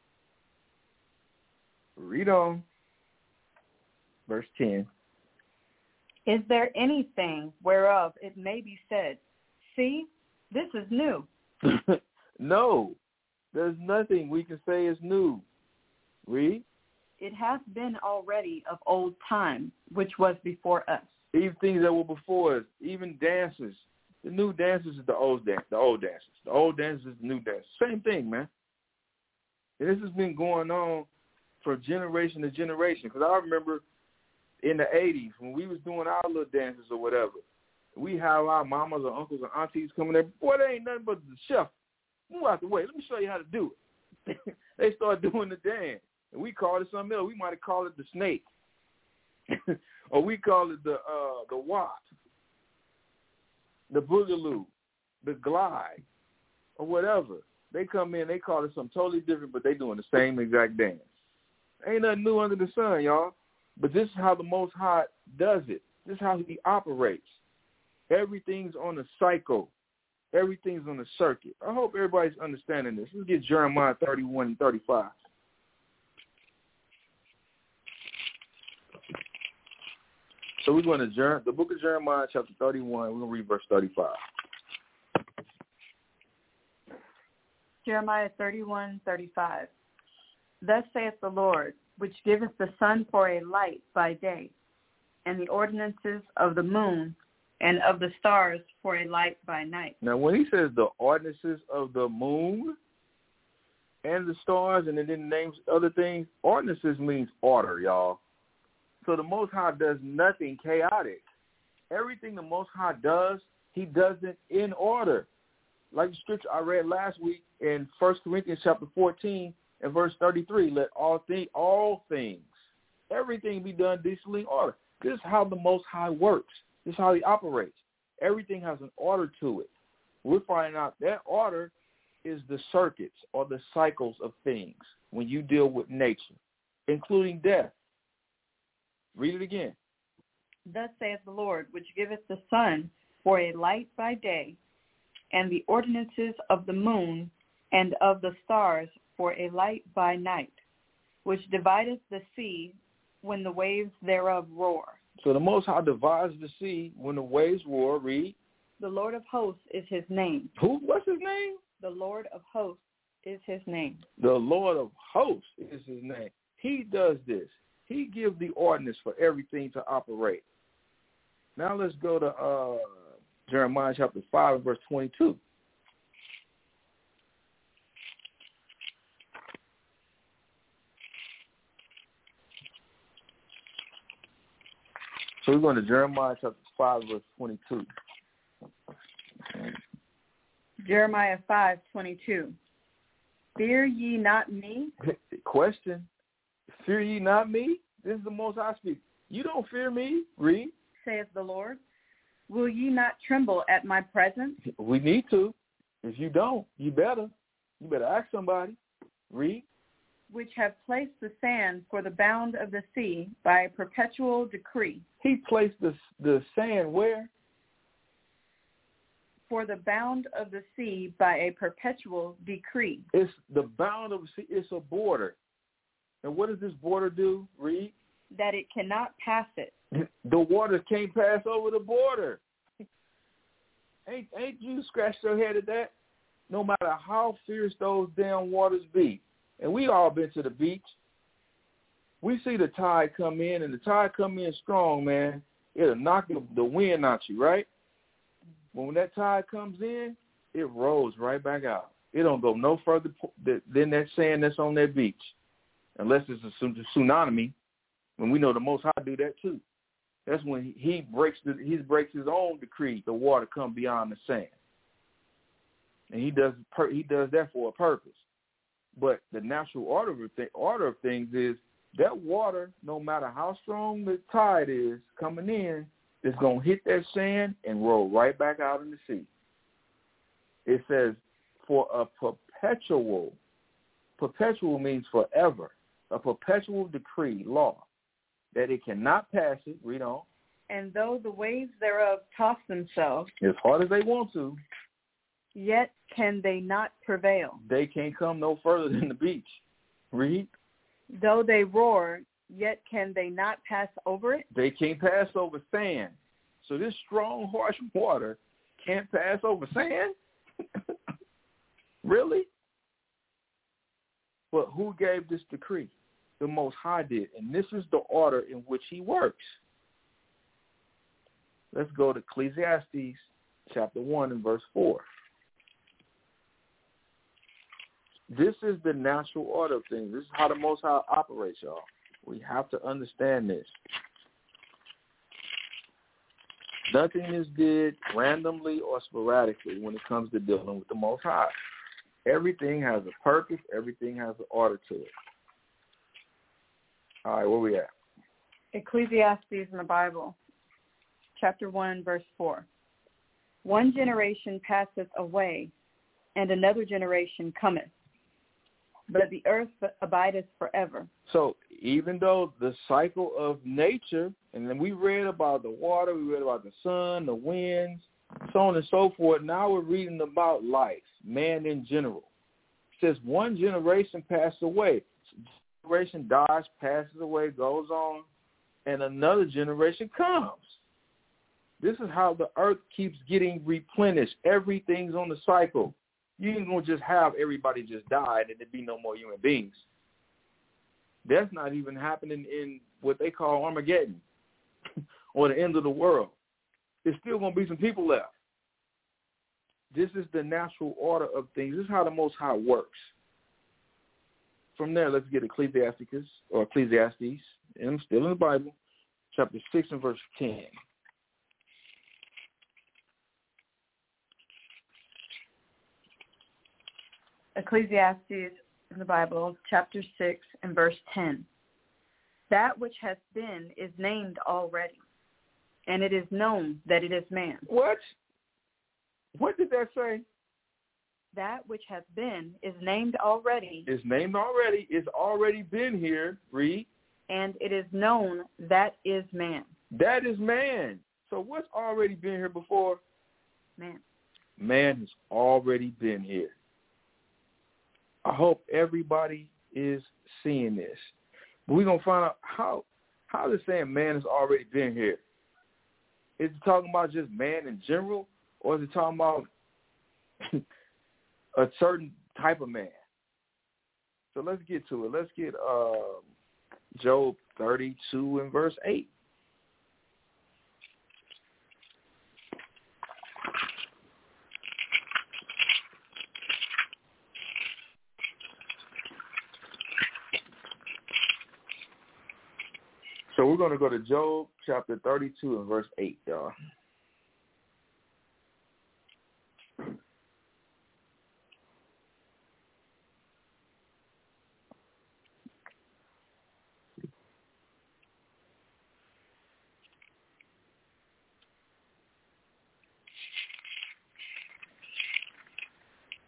S6: Read on. Verse ten.
S1: Is there anything whereof it may be said, see, this is new?
S6: No, there's nothing we can say is new. Read.
S1: It hath been already of old time, which was before us.
S6: Even things that were before us, even dances. The new dances is the old dance, the old dances. The old dances is the new dances. Same thing, man. And this has been going on for generation to generation. Because I remember in the eighties when we was doing our little dances or whatever, we have our mamas or uncles or aunties coming there. Boy, they ain't nothing but the chef. Move out the way. Let me show you how to do it. They start doing the dance. And we called it something else. We might have called it the snake. Or we call it the uh, the wop, the boogaloo, the glide, or whatever. They come in, they call it something totally different, but they doing the same exact dance. Ain't nothing new under the sun, y'all. But this is how the Most High does it. This is how he operates. Everything's on a cycle. Everything's on a circuit. I hope everybody's understanding this. Let's get Jeremiah thirty-one and thirty-five. So we're going to Jer- the book of Jeremiah, chapter thirty-one. We're going to read verse thirty-five.
S1: Jeremiah thirty-one, thirty-five. Thus saith the Lord, which giveth the sun for a light by day, and the ordinances of the moon and of the stars for a light by night.
S6: Now, when he says the ordinances of the moon and the stars, and then names other things, ordinances means order, y'all. So the Most High does nothing chaotic. Everything the Most High does, he does it in order. Like the scripture I read last week in First Corinthians chapter fourteen and verse thirty-three, let all, thing, all things, everything be done decently in order. This is how the Most High works. This is how he operates. Everything has an order to it. We're finding out that order is the circuits or the cycles of things when you deal with nature, including death. Read it again.
S1: Thus saith the Lord, which giveth the sun for a light by day, and the ordinances of the moon and of the stars for a light by night, which divideth the sea when the waves thereof roar.
S6: So the Most High divides the sea when the waves roar. Read.
S1: The Lord of hosts is his name.
S6: Who? What's his name?
S1: The Lord of hosts is his name.
S6: The Lord of hosts is his name. He does this. He gives the ordinance for everything to operate. Now let's go to uh, Jeremiah chapter five and verse twenty-two. So we're going to Jeremiah chapter five, verse twenty-two.
S1: Jeremiah five, twenty-two. Fear ye not me?
S6: Question. Fear ye not me? This is the Most High speak. You don't fear me. Read.
S1: Saith the Lord, Will ye not tremble at my presence?
S6: We need to. If you don't, you better. You better ask somebody. Read.
S1: Which have placed the sand for the bound of the sea by a perpetual decree.
S6: He placed the the sand where?
S1: For the bound of the sea by a perpetual decree.
S6: It's the bound of the sea. It's a border. And what does this border do? Read.
S1: That it cannot pass it.
S6: The waters can't pass over the border. Ain't ain't you scratched your head at that? No matter how fierce those damn waters be. And we all been to the beach. We see the tide come in, and the tide come in strong, man. It'll knock the, the wind out you, right? But when that tide comes in, it rolls right back out. It don't go no further than that sand that's on that beach, unless it's a tsunami. When we know the Most High do that too. That's when he breaks the, he breaks his own decree. The water come beyond the sand, and he does he does that for a purpose. But the natural order of, th- order of things is that water, no matter how strong the tide is coming in, is going to hit that sand and roll right back out in the sea. It says for a perpetual, perpetual means forever, a perpetual decree, law, that it cannot pass it. Read on.
S1: And though the waves thereof toss themselves,
S6: as hard as they want to,
S1: yet can they not prevail.
S6: They can't come no further than the beach. Read.
S1: Though they roar, yet can they not pass over it.
S6: They can't pass over sand. So this strong, harsh water can't pass over sand? Really? But who gave this decree? The Most High did. And this is the order in which he works. Let's go to Ecclesiastes chapter one and verse four. This is the natural order of things. This is how the Most High operates, y'all. We have to understand this. Nothing is did randomly or sporadically when it comes to dealing with the Most High. Everything has a purpose. Everything has an order to it. All right, where we at?
S1: Ecclesiastes in the Bible, chapter one, verse four. One generation passeth away, and another generation cometh, but the earth abideth forever.
S6: So even though the cycle of nature, and then we read about the water, we read about the sun, the winds, so on and so forth, now we're reading about life, man in general. It says one generation passed away. Generation dies, passes away, goes on, and another generation comes. This is how the earth keeps getting replenished. Everything's on the cycle. You ain't going to just have everybody just die and there be no more human beings. That's not even happening in what they call Armageddon or the end of the world. There's still going to be some people left. This is the natural order of things. This is how the Most High works. From there, let's get Ecclesiasticus or Ecclesiastes, and I'm still in the Bible, chapter six and verse ten.
S1: Ecclesiastes in the Bible, chapter six and verse ten. That which has been is named already, and it is known that it is man.
S6: What? What did that say?
S1: That which has been is named already.
S6: It's named already. It's already been here. Read.
S1: And it is known that is man.
S6: That is man. So what's already been here before?
S1: Man.
S6: Man has already been here. I hope everybody is seeing this. But we're going to find out how how is it saying man has already been here? Is it talking about just man in general, or is it talking about a certain type of man? So let's get to it. Let's get uh, Job thirty-two and verse eight. So we're going to go to Job chapter thirty-two and verse eight, y'all.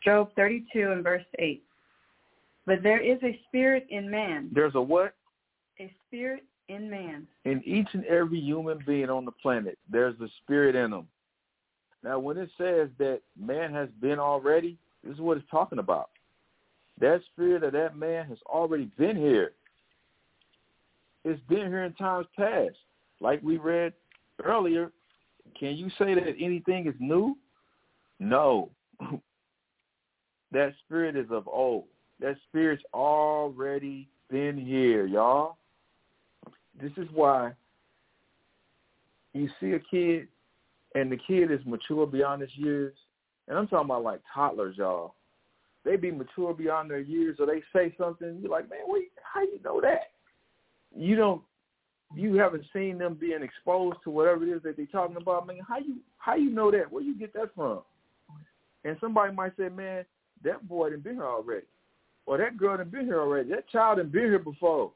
S1: Job thirty-two and verse eight. But there is a spirit in man.
S6: There's a what?
S1: A spirit in man.
S6: In each and every human being on the planet, there's a spirit in them. Now, when it says that man has been already, this is what it's talking about. That spirit of that man has already been here. It's been here in times past. Like we read earlier, can you say that anything is new? No. That spirit is of old. That spirit's already been here, y'all. This is why you see a kid, and the kid is mature beyond his years. And I'm talking about like toddlers, y'all. They be mature beyond their years, or they say something, you're like, man, wait, how you know that? You don't, you haven't seen them being exposed to whatever it is that they're talking about. Man, how you how you know that? Where you get that from? And somebody might say, man, that boy done been here already. Or that girl done been here already. That child done been here before.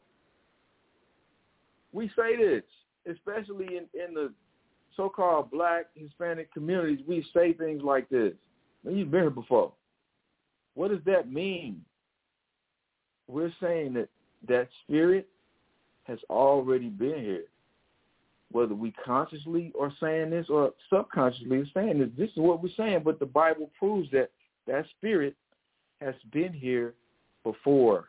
S6: We say this, especially in, in the so-called black, Hispanic communities. We say things like this. Man, you've been here before. What does that mean? We're saying that that spirit has already been here. Whether we consciously are saying this or subconsciously are saying this, this is what we're saying, but the Bible proves that that spirit has been here before.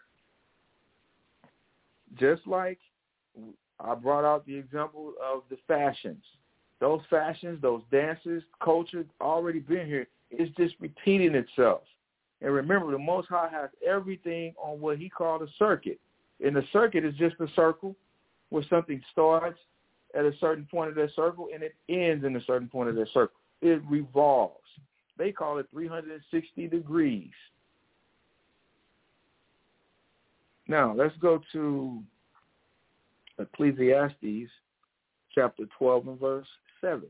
S6: Just like I brought out the example of the fashions. Those fashions, those dances, culture, already been here. It's just repeating itself. And remember, the Most High has everything on what he called a circuit. And the circuit is just a circle where something starts at a certain point of that circle and it ends in a certain point of that circle. It revolves. They call it three hundred sixty degrees. Now, let's go to Ecclesiastes chapter twelve and verse seven.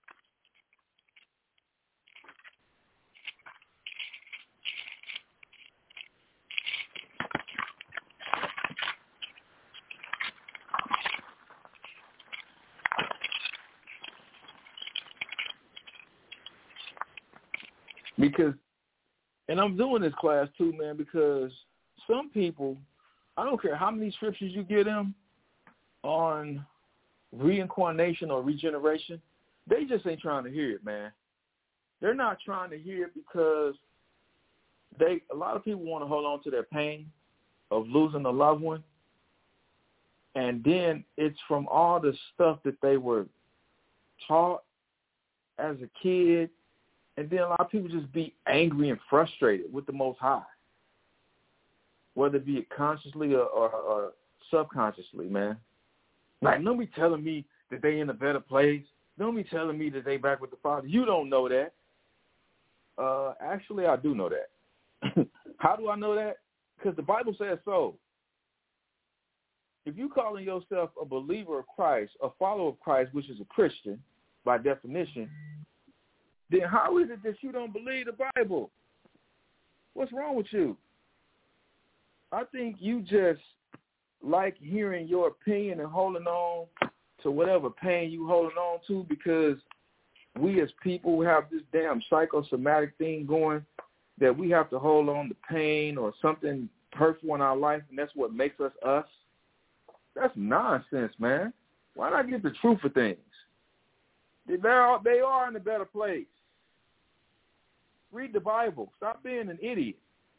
S6: Because, and I'm doing this class too, man, because some people, I don't care how many scriptures you give them on reincarnation or regeneration, they just ain't trying to hear it, man. They're not trying to hear it because they, a lot of people want to hold on to their pain of losing a loved one. And then it's from all the stuff that they were taught as a kid. And then a lot of people just be angry and frustrated with the Most High, whether it be consciously or, or, or subconsciously, man. Like, don't be telling me that they in a better place. Don't be telling me that they back with the Father. You don't know that. Uh, actually, I do know that. How do I know that? Because the Bible says so. If you calling yourself a believer of Christ, a follower of Christ, which is a Christian by definition, then how is it that you don't believe the Bible? What's wrong with you? I think you just like hearing your opinion and holding on to whatever pain you holding on to, because we as people have this damn psychosomatic thing going that we have to hold on to pain or something hurtful in our life, and that's what makes us us. That's nonsense, man. Why not get the truth of things? They are, they are in a better place. Read the Bible. Stop being an idiot.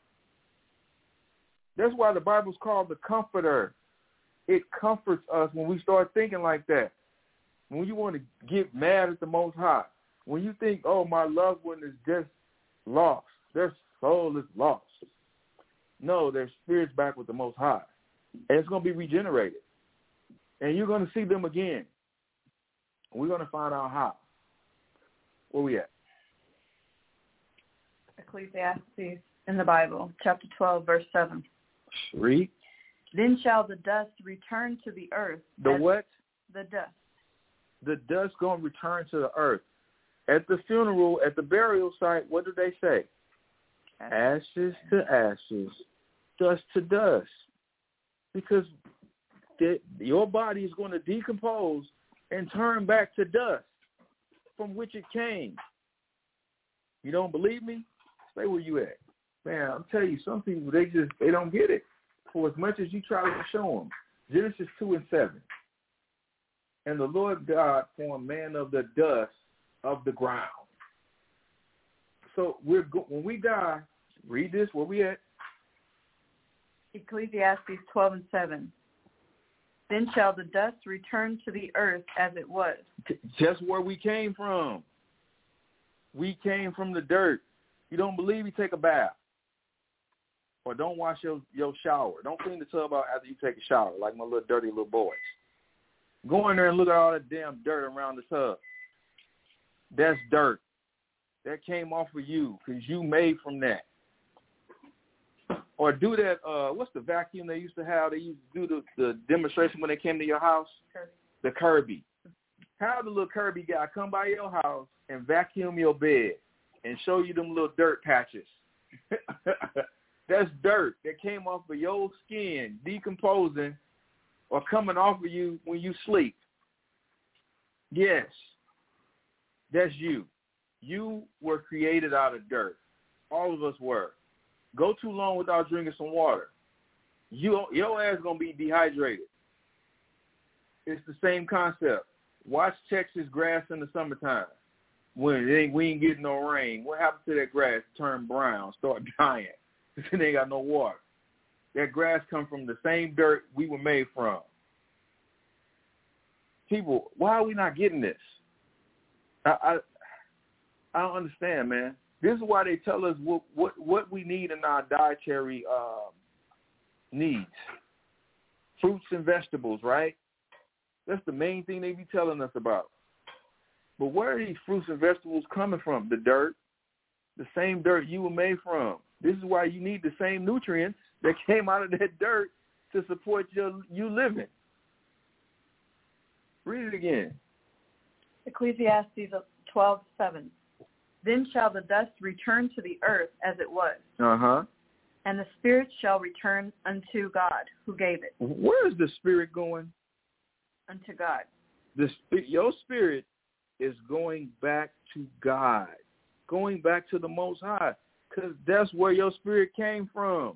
S6: That's why the Bible's called the Comforter. It comforts us when we start thinking like that. When you want to get mad at the Most High. When you think, oh, my loved one is just lost. Their soul is lost. No, their spirit's back with the Most High. And it's going to be regenerated. And you're going to see them again. We're going to find out how. Where we at?
S1: Ecclesiastes in the Bible, chapter twelve, verse seven.
S6: Read.
S1: Then shall the dust return to the earth.
S6: The what?
S1: The dust.
S6: The dust going to return to the earth. At the funeral, at the burial site, what do they say? Ashes to ashes, dust to dust. Because the, your body is going to decompose and turn back to dust from which it came. You don't believe me? Stay where you at. Man, I'm telling you, some people, they just, they don't get it for as much as you try to show them. Genesis two and seven. And the Lord God formed man of the dust of the ground. So we're go- when we die, read this, where we at?
S1: Ecclesiastes twelve and seven. Then shall the dust return to the earth as it was.
S6: Just where we came from. We came from the dirt. You don't believe me? Take a bath. Or don't wash your, your shower. Don't clean the tub out after you take a shower like my little dirty little boys. Go in there and look at all that damn dirt around the tub. That's dirt. That came off of you because you made from that. Or do that, uh, what's the vacuum they used to have? They used to do the, the demonstration when they came to your house?
S1: Kirby.
S6: The Kirby. Have the little Kirby guy come by your house and vacuum your bed and show you them little dirt patches. That's dirt that came off of your skin, decomposing or coming off of you when you sleep. Yes, that's you. You were created out of dirt. All of us were. Go too long without drinking some water. You, your ass going to be dehydrated. It's the same concept. Watch Texas grass in the summertime when it ain't, we ain't getting no rain. What happens to that grass? Turn brown, start dying. It ain't got no water. That grass come from the same dirt we were made from. People, why are we not getting this? I I, I don't understand, man. This is why they tell us what what, what we need in our dietary uh, needs. Fruits and vegetables, right? That's the main thing they be telling us about. But where are these fruits and vegetables coming from? The dirt, the same dirt you were made from. This is why you need the same nutrients that came out of that dirt to support your you living. Read it again.
S1: Ecclesiastes twelve seven. Then shall the dust return to the earth as it was.
S6: Uh-huh.
S1: And the spirit shall return unto God who gave it.
S6: Where is the spirit going?
S1: Unto God.
S6: The your spirit is going back to God, going back to the Most High, because that's where your spirit came from.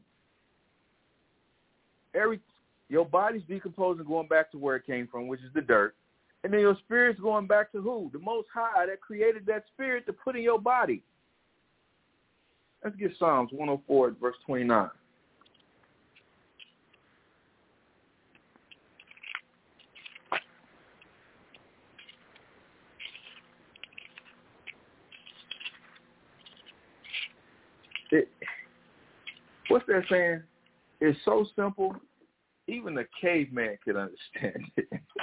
S6: Every your body's decomposing, going back to where it came from, which is the dirt, and then your spirit's going back to who? The Most High that created that spirit to put in your body. Let's get Psalms one oh four, verse twenty-nine. It, what's that saying? It's so simple, even a caveman could understand it.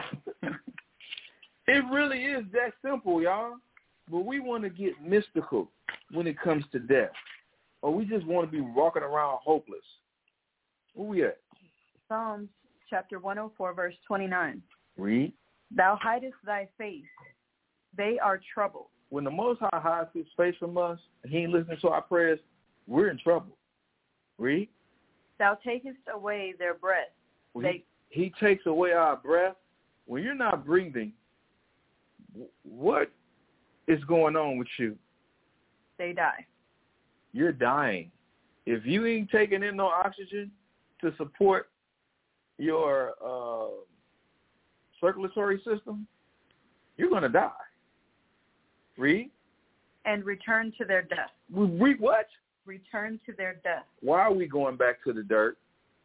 S6: It really is that simple, y'all. But we want to get mystical when it comes to death. Or we just want to be walking around hopeless. Where we at?
S1: Psalms chapter one oh four, verse twenty-nine.
S6: Read.
S1: Thou hidest thy face. They are troubled.
S6: When the Most High hides his face from us, and he ain't listening to our prayers, we're in trouble. Read.
S1: Thou takest away their breath.
S6: Well,
S1: they...
S6: he, he takes away our breath. When you're not breathing, what is going on with you?
S1: They die.
S6: You're dying. If you ain't taking in no oxygen to support your uh, circulatory system, you're going to die. Read.
S1: And return to their death.
S6: Read what?
S1: Return to their death.
S6: Why are we going back to the dirt?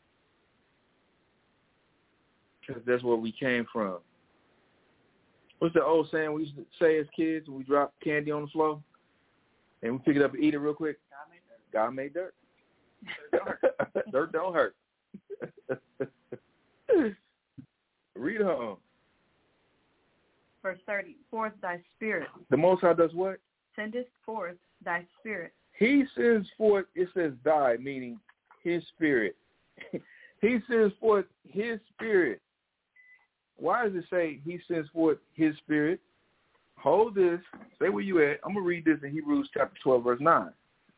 S6: Because that's where we came from. What's the old saying we used to say as kids when we drop candy on the floor? And we pick it up and eat it real quick? God made dirt. God made dirt. Dirt don't hurt. Read on.
S1: Verse thirty. Forth thy spirit.
S6: The Most High does what?
S1: Sendest forth thy spirit.
S6: He sends forth, it says thy, meaning his spirit. He sends forth his spirit. Why does it say he sends forth his spirit? Hold this. Stay where you at. I'm going to read this in Hebrews chapter twelve, verse nine.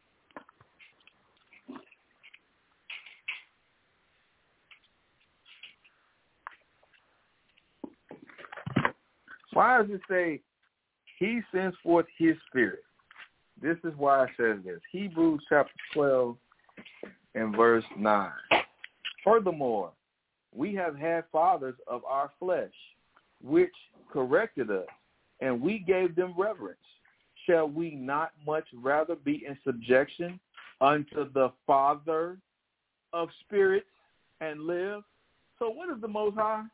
S6: Why does it say he sends forth his spirit? This is why it says this. Hebrews chapter twelve, and verse nine. Furthermore, we have had fathers of our flesh, which corrected us, and we gave them reverence. Shall we not much rather be in subjection unto the Father of spirits and live? So what is the Most High?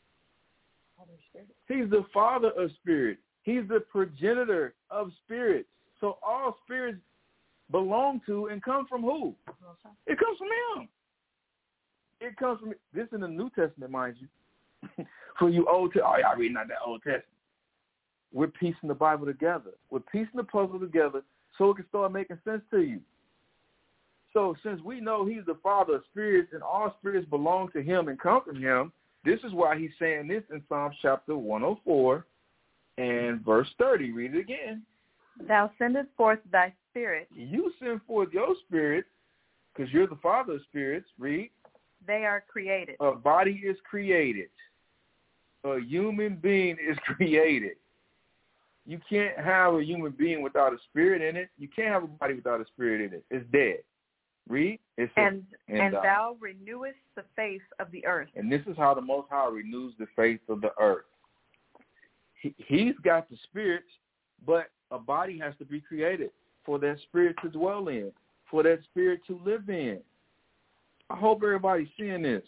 S6: He's the Father of spirits. He's the progenitor of spirits. So all spirits belong to and come from who? It comes from him. It comes from, this in the New Testament, mind you. For you Old Testament, oh, y'all reading out that Old Testament. We're piecing the Bible together. We're piecing the puzzle together so it can start making sense to you. So since we know he's the Father of spirits and all spirits belong to him and come from him, this is why he's saying this in Psalms chapter one oh four and verse thirty. Read it again.
S1: Thou sendest forth thy spirit.
S6: You send forth your spirit because you're the Father of spirits. Read.
S1: They are created.
S6: A body is created. A human being is created. You can't have a human being without a spirit in it. You can't have a body without a spirit in it. It's dead. Read. It's
S1: and
S6: a, and,
S1: and
S6: uh,
S1: thou renewest the face of the earth.
S6: And this is how the Most High renews the face of the earth. He, he's got the spirit, but a body has to be created for that spirit to dwell in, for that spirit to live in. I hope everybody's seeing this.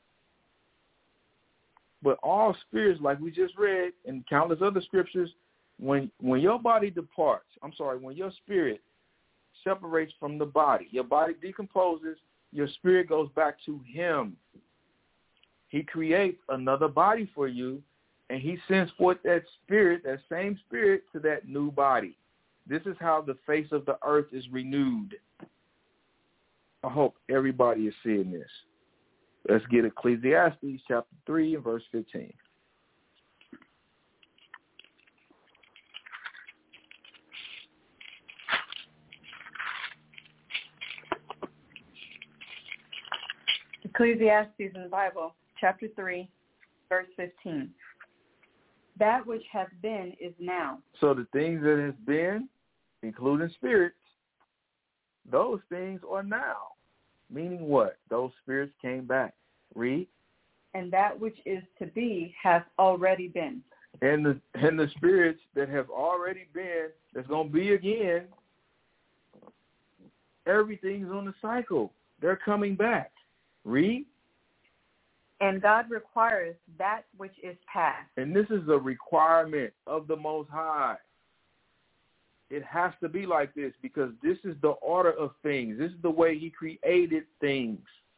S6: But all spirits, like we just read in countless other scriptures, when when your body departs, I'm sorry, when your spirit separates from the body, your body decomposes, your spirit goes back to him. He creates another body for you, and he sends forth that spirit, that same spirit, to that new body. This is how the face of the earth is renewed. I hope everybody is seeing this. Let's get Ecclesiastes chapter three and verse fifteen.
S1: Ecclesiastes in the Bible, chapter three, verse fifteen. That which has been is now.
S6: So the things that has been, including spirits, those things are now. Meaning what? Those spirits came back. Read.
S1: And that which is to be has already been.
S6: And the and the spirits that have already been, that's going to be again, everything's on the cycle. They're coming back. Read.
S1: And God requires that which is past.
S6: And this is a requirement of the Most High. It has to be like this because this is the order of things. This is the way he created things.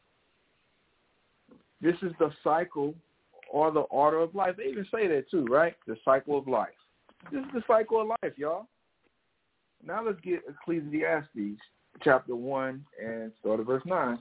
S6: This is the cycle or the order of life. They even say that too, right? The cycle of life. This is the cycle of life, y'all. Now let's get Ecclesiastes chapter one and start at verse nine.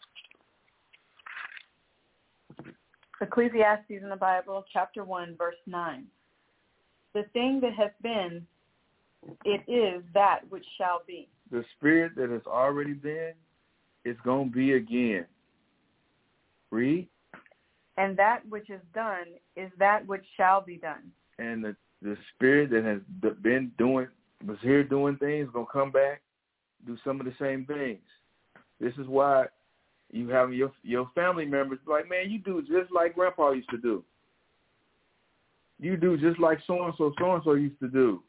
S1: Ecclesiastes in the Bible, chapter one, verse nine. The thing that has been, it is that which shall be.
S6: The spirit that has already been is going to be again. Read.
S1: And that which is done is that which shall be done.
S6: And the, the spirit that has been doing, was here doing things, going to come back, do some of the same things. This is why you have your your family members be like, man, you do just like Grandpa used to do. You do just like so-and-so, so-and-so used to do.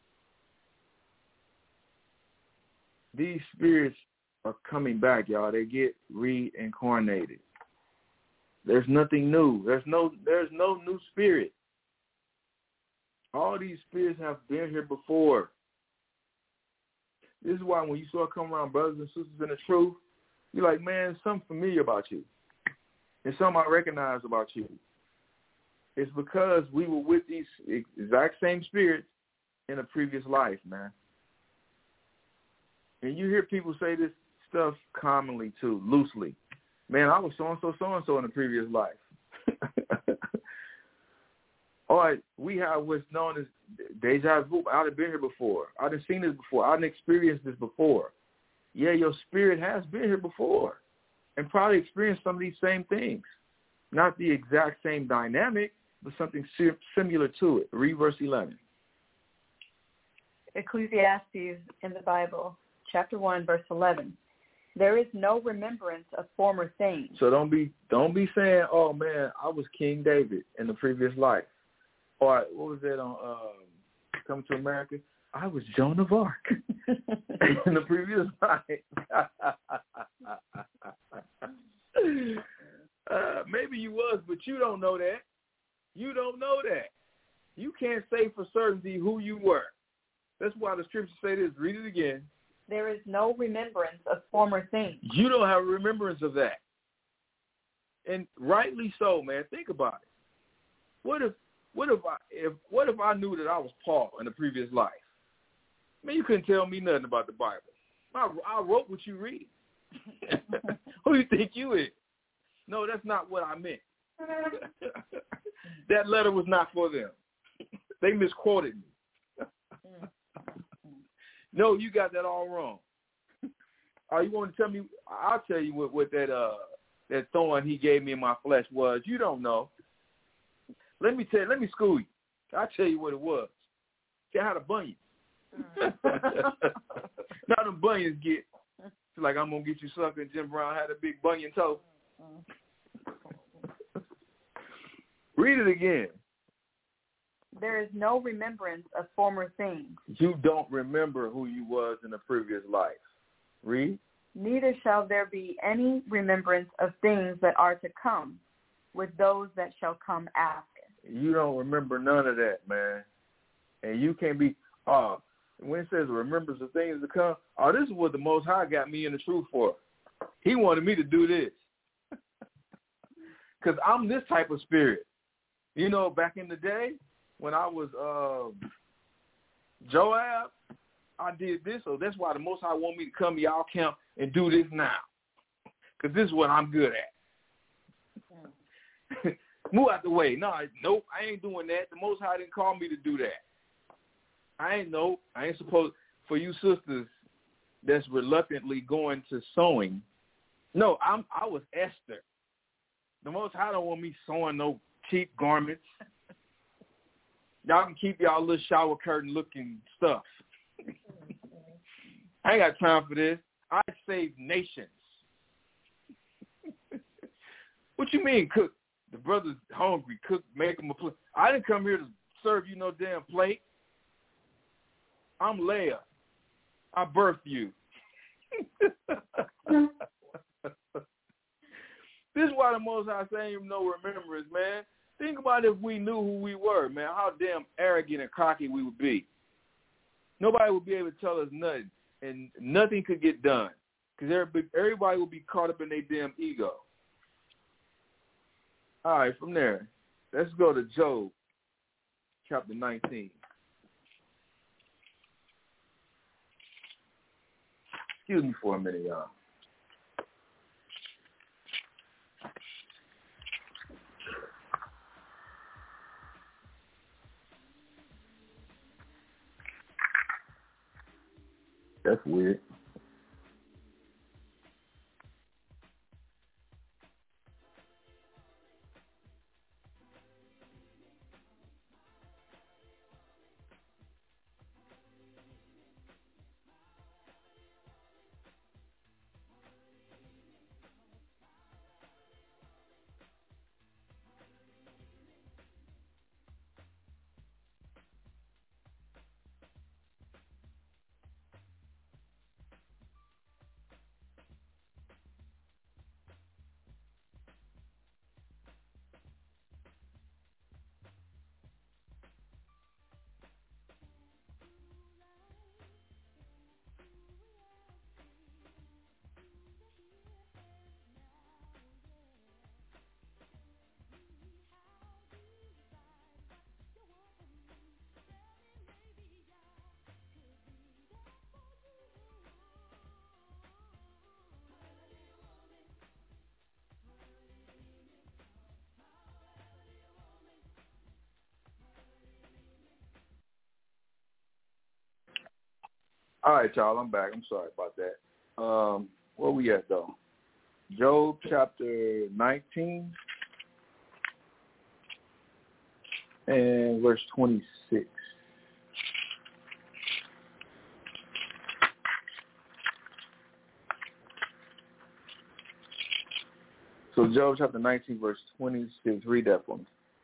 S6: These spirits are coming back, y'all. They get reincarnated. There's nothing new. There's no there's no new spirit. All these spirits have been here before. This is why when you start coming around brothers and sisters in the truth, you're like, man, there's something familiar about you. There's something I recognize about you. It's because we were with these exact same spirits in a previous life, man. And you hear people say this stuff commonly, too, loosely. Man, I was so-and-so, so-and-so in a previous life. All right, we have what's known as deja vu. I've been here before. I've seen this before. I've experienced this before. Yeah, your spirit has been here before and probably experienced some of these same things. Not the exact same dynamic, but something similar to it. Read verse eleven.
S1: Ecclesiastes in the Bible, chapter one, verse eleven. There is no remembrance of former things.
S6: So don't be don't be saying, "Oh man, I was King David in the previous life," or what was that on um, Come to America? I was Joan of Arc in the previous life. uh, maybe you was, but you don't know that. You don't know that. You can't say for certainty who you were. That's why the scriptures say this. Read it again.
S1: There is no remembrance of former things.
S6: You don't have a remembrance of that. And rightly so, man. Think about it. What if what if I if what if I knew that I was Paul in the previous life? Man, you couldn't tell me nothing about the Bible. I, I wrote what you read. Who do you think you is? No, that's not what I meant. That letter was not for them. They misquoted me. No, you got that all wrong. Oh, you want to tell me? I'll tell you what, what that uh that thorn he gave me in my flesh was. You don't know. Let me tell you, let me school you. I'll tell you what it was. See how the bunions. Now them bunions get it's like I'm gonna get you sucker and Jim Brown had a big bunion toe. Read it again.
S1: There is no remembrance of former things.
S6: You don't remember who you was in the previous life. Read.
S1: Neither shall there be any remembrance of things that are to come with those that shall come after.
S6: You don't remember none of that, man. And you can't be, uh, when it says remembrance of things to come, oh, this is what the Most High got me in the truth for. He wanted me to do this. Because I'm this type of spirit. You know, back in the day, when I was uh, Joab, I did this, so that's why the Most High want me to come to y'all camp and do this now. Because this is what I'm good at. Move out the way. No, nope, I ain't doing that. The Most High didn't call me to do that. I ain't, nope, I ain't supposed, for you sisters that's reluctantly going to sewing, no, I'm, I was Esther. The Most High don't want me sewing no cheap garments. Y'all can keep y'all little shower curtain looking stuff. I ain't got time for this. I save nations. What you mean cook? The brother's hungry. Cook, make him a plate. I didn't come here to serve you no damn plate. I'm Leah. I birthed you. This is why the Most High say ain't no remembrance, man. Think about if we knew who we were, man, how damn arrogant and cocky we would be. Nobody would be able to tell us nothing, and nothing could get done because everybody would be caught up in their damn ego. All right, from there, let's go to Job, chapter nineteen. Excuse me for a minute, y'all. That's weird. All right, y'all, I'm back. I'm sorry about that. Um, where we at, though? Job chapter nineteen and verse twenty-six. So Job chapter nineteen, verse twenty-six. Read that for me.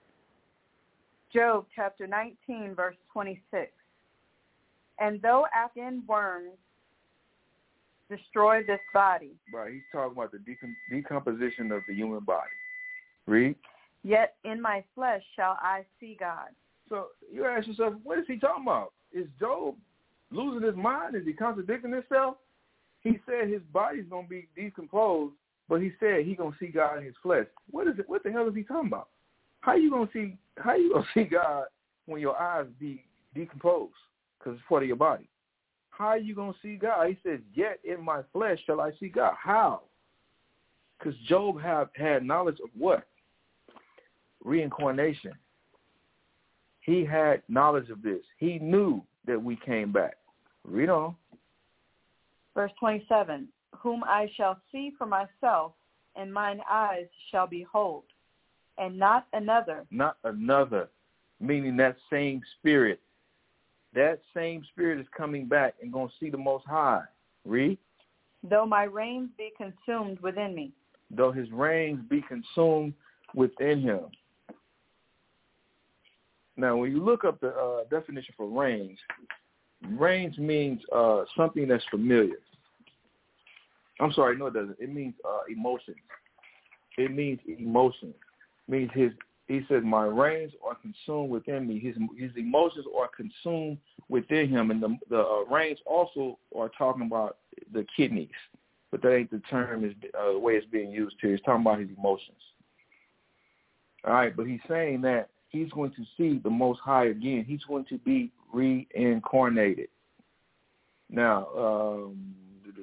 S1: Job chapter nineteen, verse twenty-six. And though African worms destroy this body.
S6: Right, he's talking about the decom- decomposition of the human body. Read.
S1: Yet in my flesh shall I see God.
S6: So you ask yourself, what is he talking about? Is Job losing his mind? Is he contradicting himself? He said his body's going to be decomposed, but he said he's going to see God in his flesh. What is it? What the hell is he talking about? How you going to see? How you going to see God when your eyes be decomposed because it's part of your body? How are you going to see God? He says, yet in my flesh shall I see God. How? Because Job have had knowledge of what? Reincarnation. He had knowledge of this. He knew that we came back. Read on.
S1: Verse twenty-seven, whom I shall see for myself, and mine eyes shall behold, and not another.
S6: Not another, meaning that same spirit. That same spirit is coming back and going to see the Most High. Read.
S1: Though my reins be consumed within me.
S6: Though his reins be consumed within him. Now, when you look up the uh, definition for reins, reins means uh, something that's familiar. I'm sorry, no, it doesn't. It means uh, emotions. It means emotion. It means his. He said, my reins are consumed within me. His his emotions are consumed within him. And the, the uh, reins also are talking about the kidneys. But that ain't the term, is uh, the way it's being used here. It's talking about his emotions. All right, but he's saying that he's going to see the Most High again. He's going to be reincarnated. Now, um,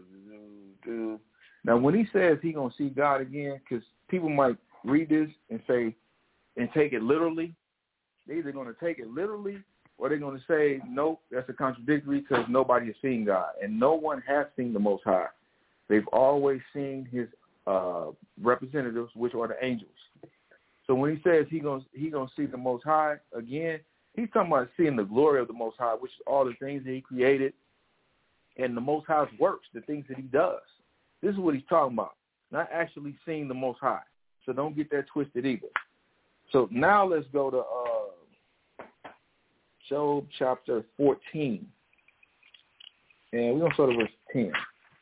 S6: now when he says he's going to see God again, because people might read this and say, and take it literally, they're either going to take it literally or they're going to say, nope, that's a contradictory because nobody has seen God. And no one has seen the Most High. They've always seen his uh, representatives, which are the angels. So when he says he's going he gonna see the Most High again, he's talking about seeing the glory of the Most High, which is all the things that he created and the Most High's works, the things that he does. This is what he's talking about, not actually seeing the Most High. So don't get that twisted either. So now let's go to uh, Job chapter fourteen. And we're going to start at verse ten.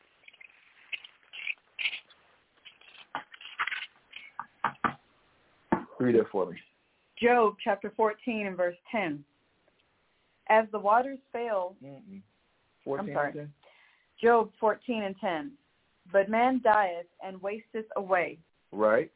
S6: Read that for me.
S1: Job chapter fourteen and verse ten. As the waters fail.
S6: Mm-mm. fourteen
S1: I'm sorry.
S6: and ten?
S1: Job fourteen and ten. But man dieth and wasteth away.
S6: Right.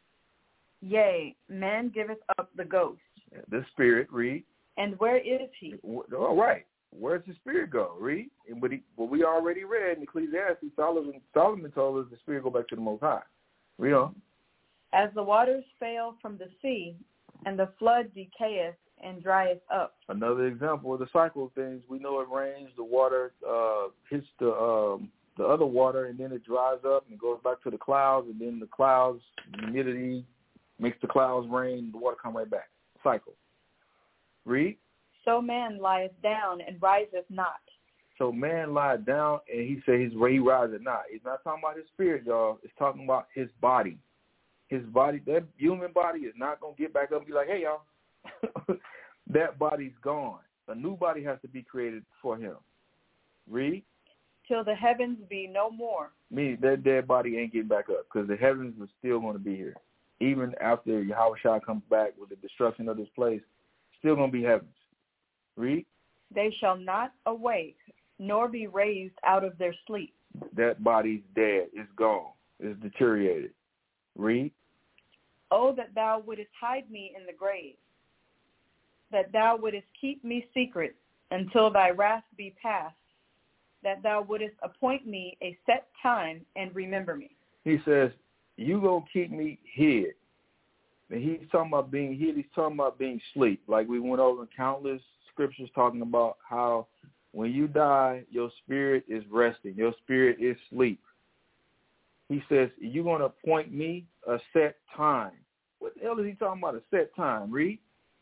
S1: Yea, man giveth up the ghost.
S6: The spirit, read.
S1: And where is he?
S6: All right. Where's the spirit go? Read. And but he, what we already read in Ecclesiastes, Solomon, Solomon told us the spirit go back to the Most High. Read on.
S1: As the waters fail from the sea, and the flood decayeth and drieth up.
S6: Another example of the cycle of things. We know it rains, the water uh, hits the um, the other water, and then it dries up and goes back to the clouds, and then the clouds, humidity, makes the clouds rain, the water come right back. Cycle. Read.
S1: So man lieth down and riseth not.
S6: So man lieth down and he said he's he riseth not. He's not talking about his spirit, y'all. It's talking about his body. His body, that human body is not going to get back up and be like, hey, y'all. That body's gone. A new body has to be created for him. Read.
S1: Till the heavens be no more.
S6: Meaning that dead body ain't getting back up because the heavens are still going to be here. Even after Yahweh Shah comes back with the destruction of this place, still going to be heavens. Read.
S1: They shall not awake, nor be raised out of their sleep.
S6: That body's dead. It's gone. It's deteriorated. Read.
S1: Oh, that thou wouldest hide me in the grave, that thou wouldest keep me secret until thy wrath be past, that thou wouldest appoint me a set time and remember me.
S6: He says, you going to keep me hid. And he's talking about being hid. He's talking about being asleep. Like we went over in countless scriptures talking about how when you die, your spirit is resting. Your spirit is asleep. He says, you're going to appoint me a set time. What the hell is he talking about, a set time? Read.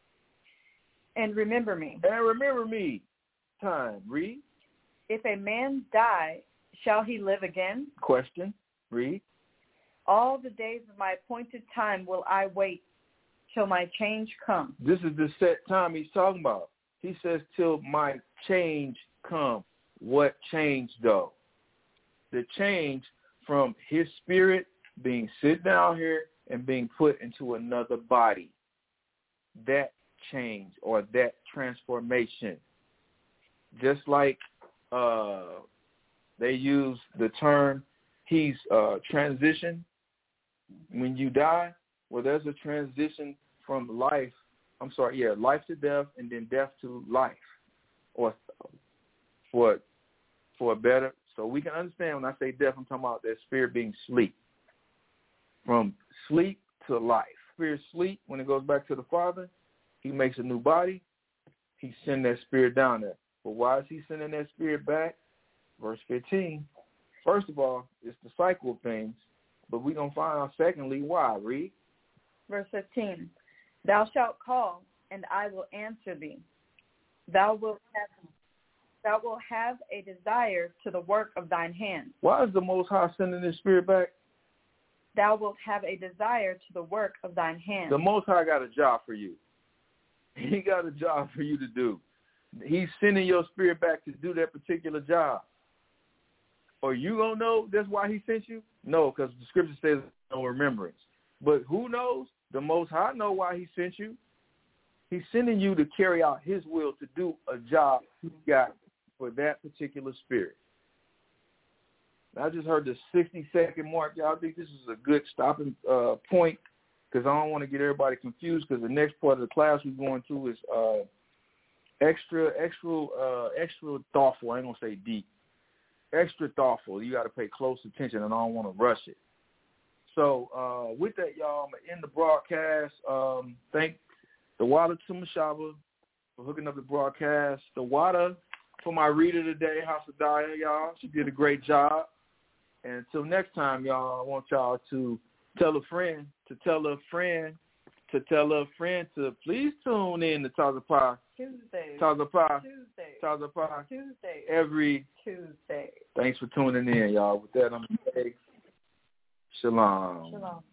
S1: And remember me.
S6: And remember me. Time. Read.
S1: If a man die, shall he live again?
S6: Question. Read.
S1: All the days of my appointed time will I wait till my change come.
S6: This is the set time he's talking about. He says, till my change come. What change, though? The change from his spirit being sit down here and being put into another body. That change or that transformation. Just like uh, they use the term, he's uh, transitioned. When you die, well, there's a transition from life, I'm sorry, yeah, life to death and then death to life, or for for a better, so we can understand when I say death, I'm talking about that spirit being sleep. From sleep to life. Spirit sleep, when it goes back to the Father, he makes a new body, he sends that spirit down there. But why is he sending that spirit back? Verse fifteen. First of all, it's the cycle of things, but we're going to find out secondly why. Read.
S1: Verse fifteen. Thou shalt call, and I will answer thee. Thou wilt have, thou wilt have a desire to the work of thine hands.
S6: Why is the Most High sending this spirit back?
S1: Thou wilt have a desire to the work of thine hands.
S6: The Most High got a job for you. He got a job for you to do. He's sending your spirit back to do that particular job. Are you going to know that's why he sent you? No, because the scripture says no remembrance. But who knows? The Most High know why he sent you. He's sending you to carry out his will to do a job he got for that particular spirit. I just heard the sixty-second mark. Y'all think this is a good stopping uh, point because I don't want to get everybody confused because the next part of the class we're going to is uh, extra, extra, uh, extra thoughtful. I ain't going to say deep. Extra thoughtful. You got to pay close attention, and I don't want to rush it. So uh, with that, y'all, I'm going to end the broadcast. Um, thank the Water to Mashaba for hooking up the broadcast. The Water for my reader today, Hasadaya, y'all. She did a great job. And until next time, y'all, I want y'all to tell a friend, to tell a friend, to tell a friend to please tune in to Tazapah.
S1: Tuesday.
S6: Tazapah.
S1: Tuesday.
S6: Tazapah.
S1: Tuesday.
S6: Every
S1: Tuesday.
S6: Thanks for tuning in, y'all. With that, I'm going to say shalom.
S1: Shalom.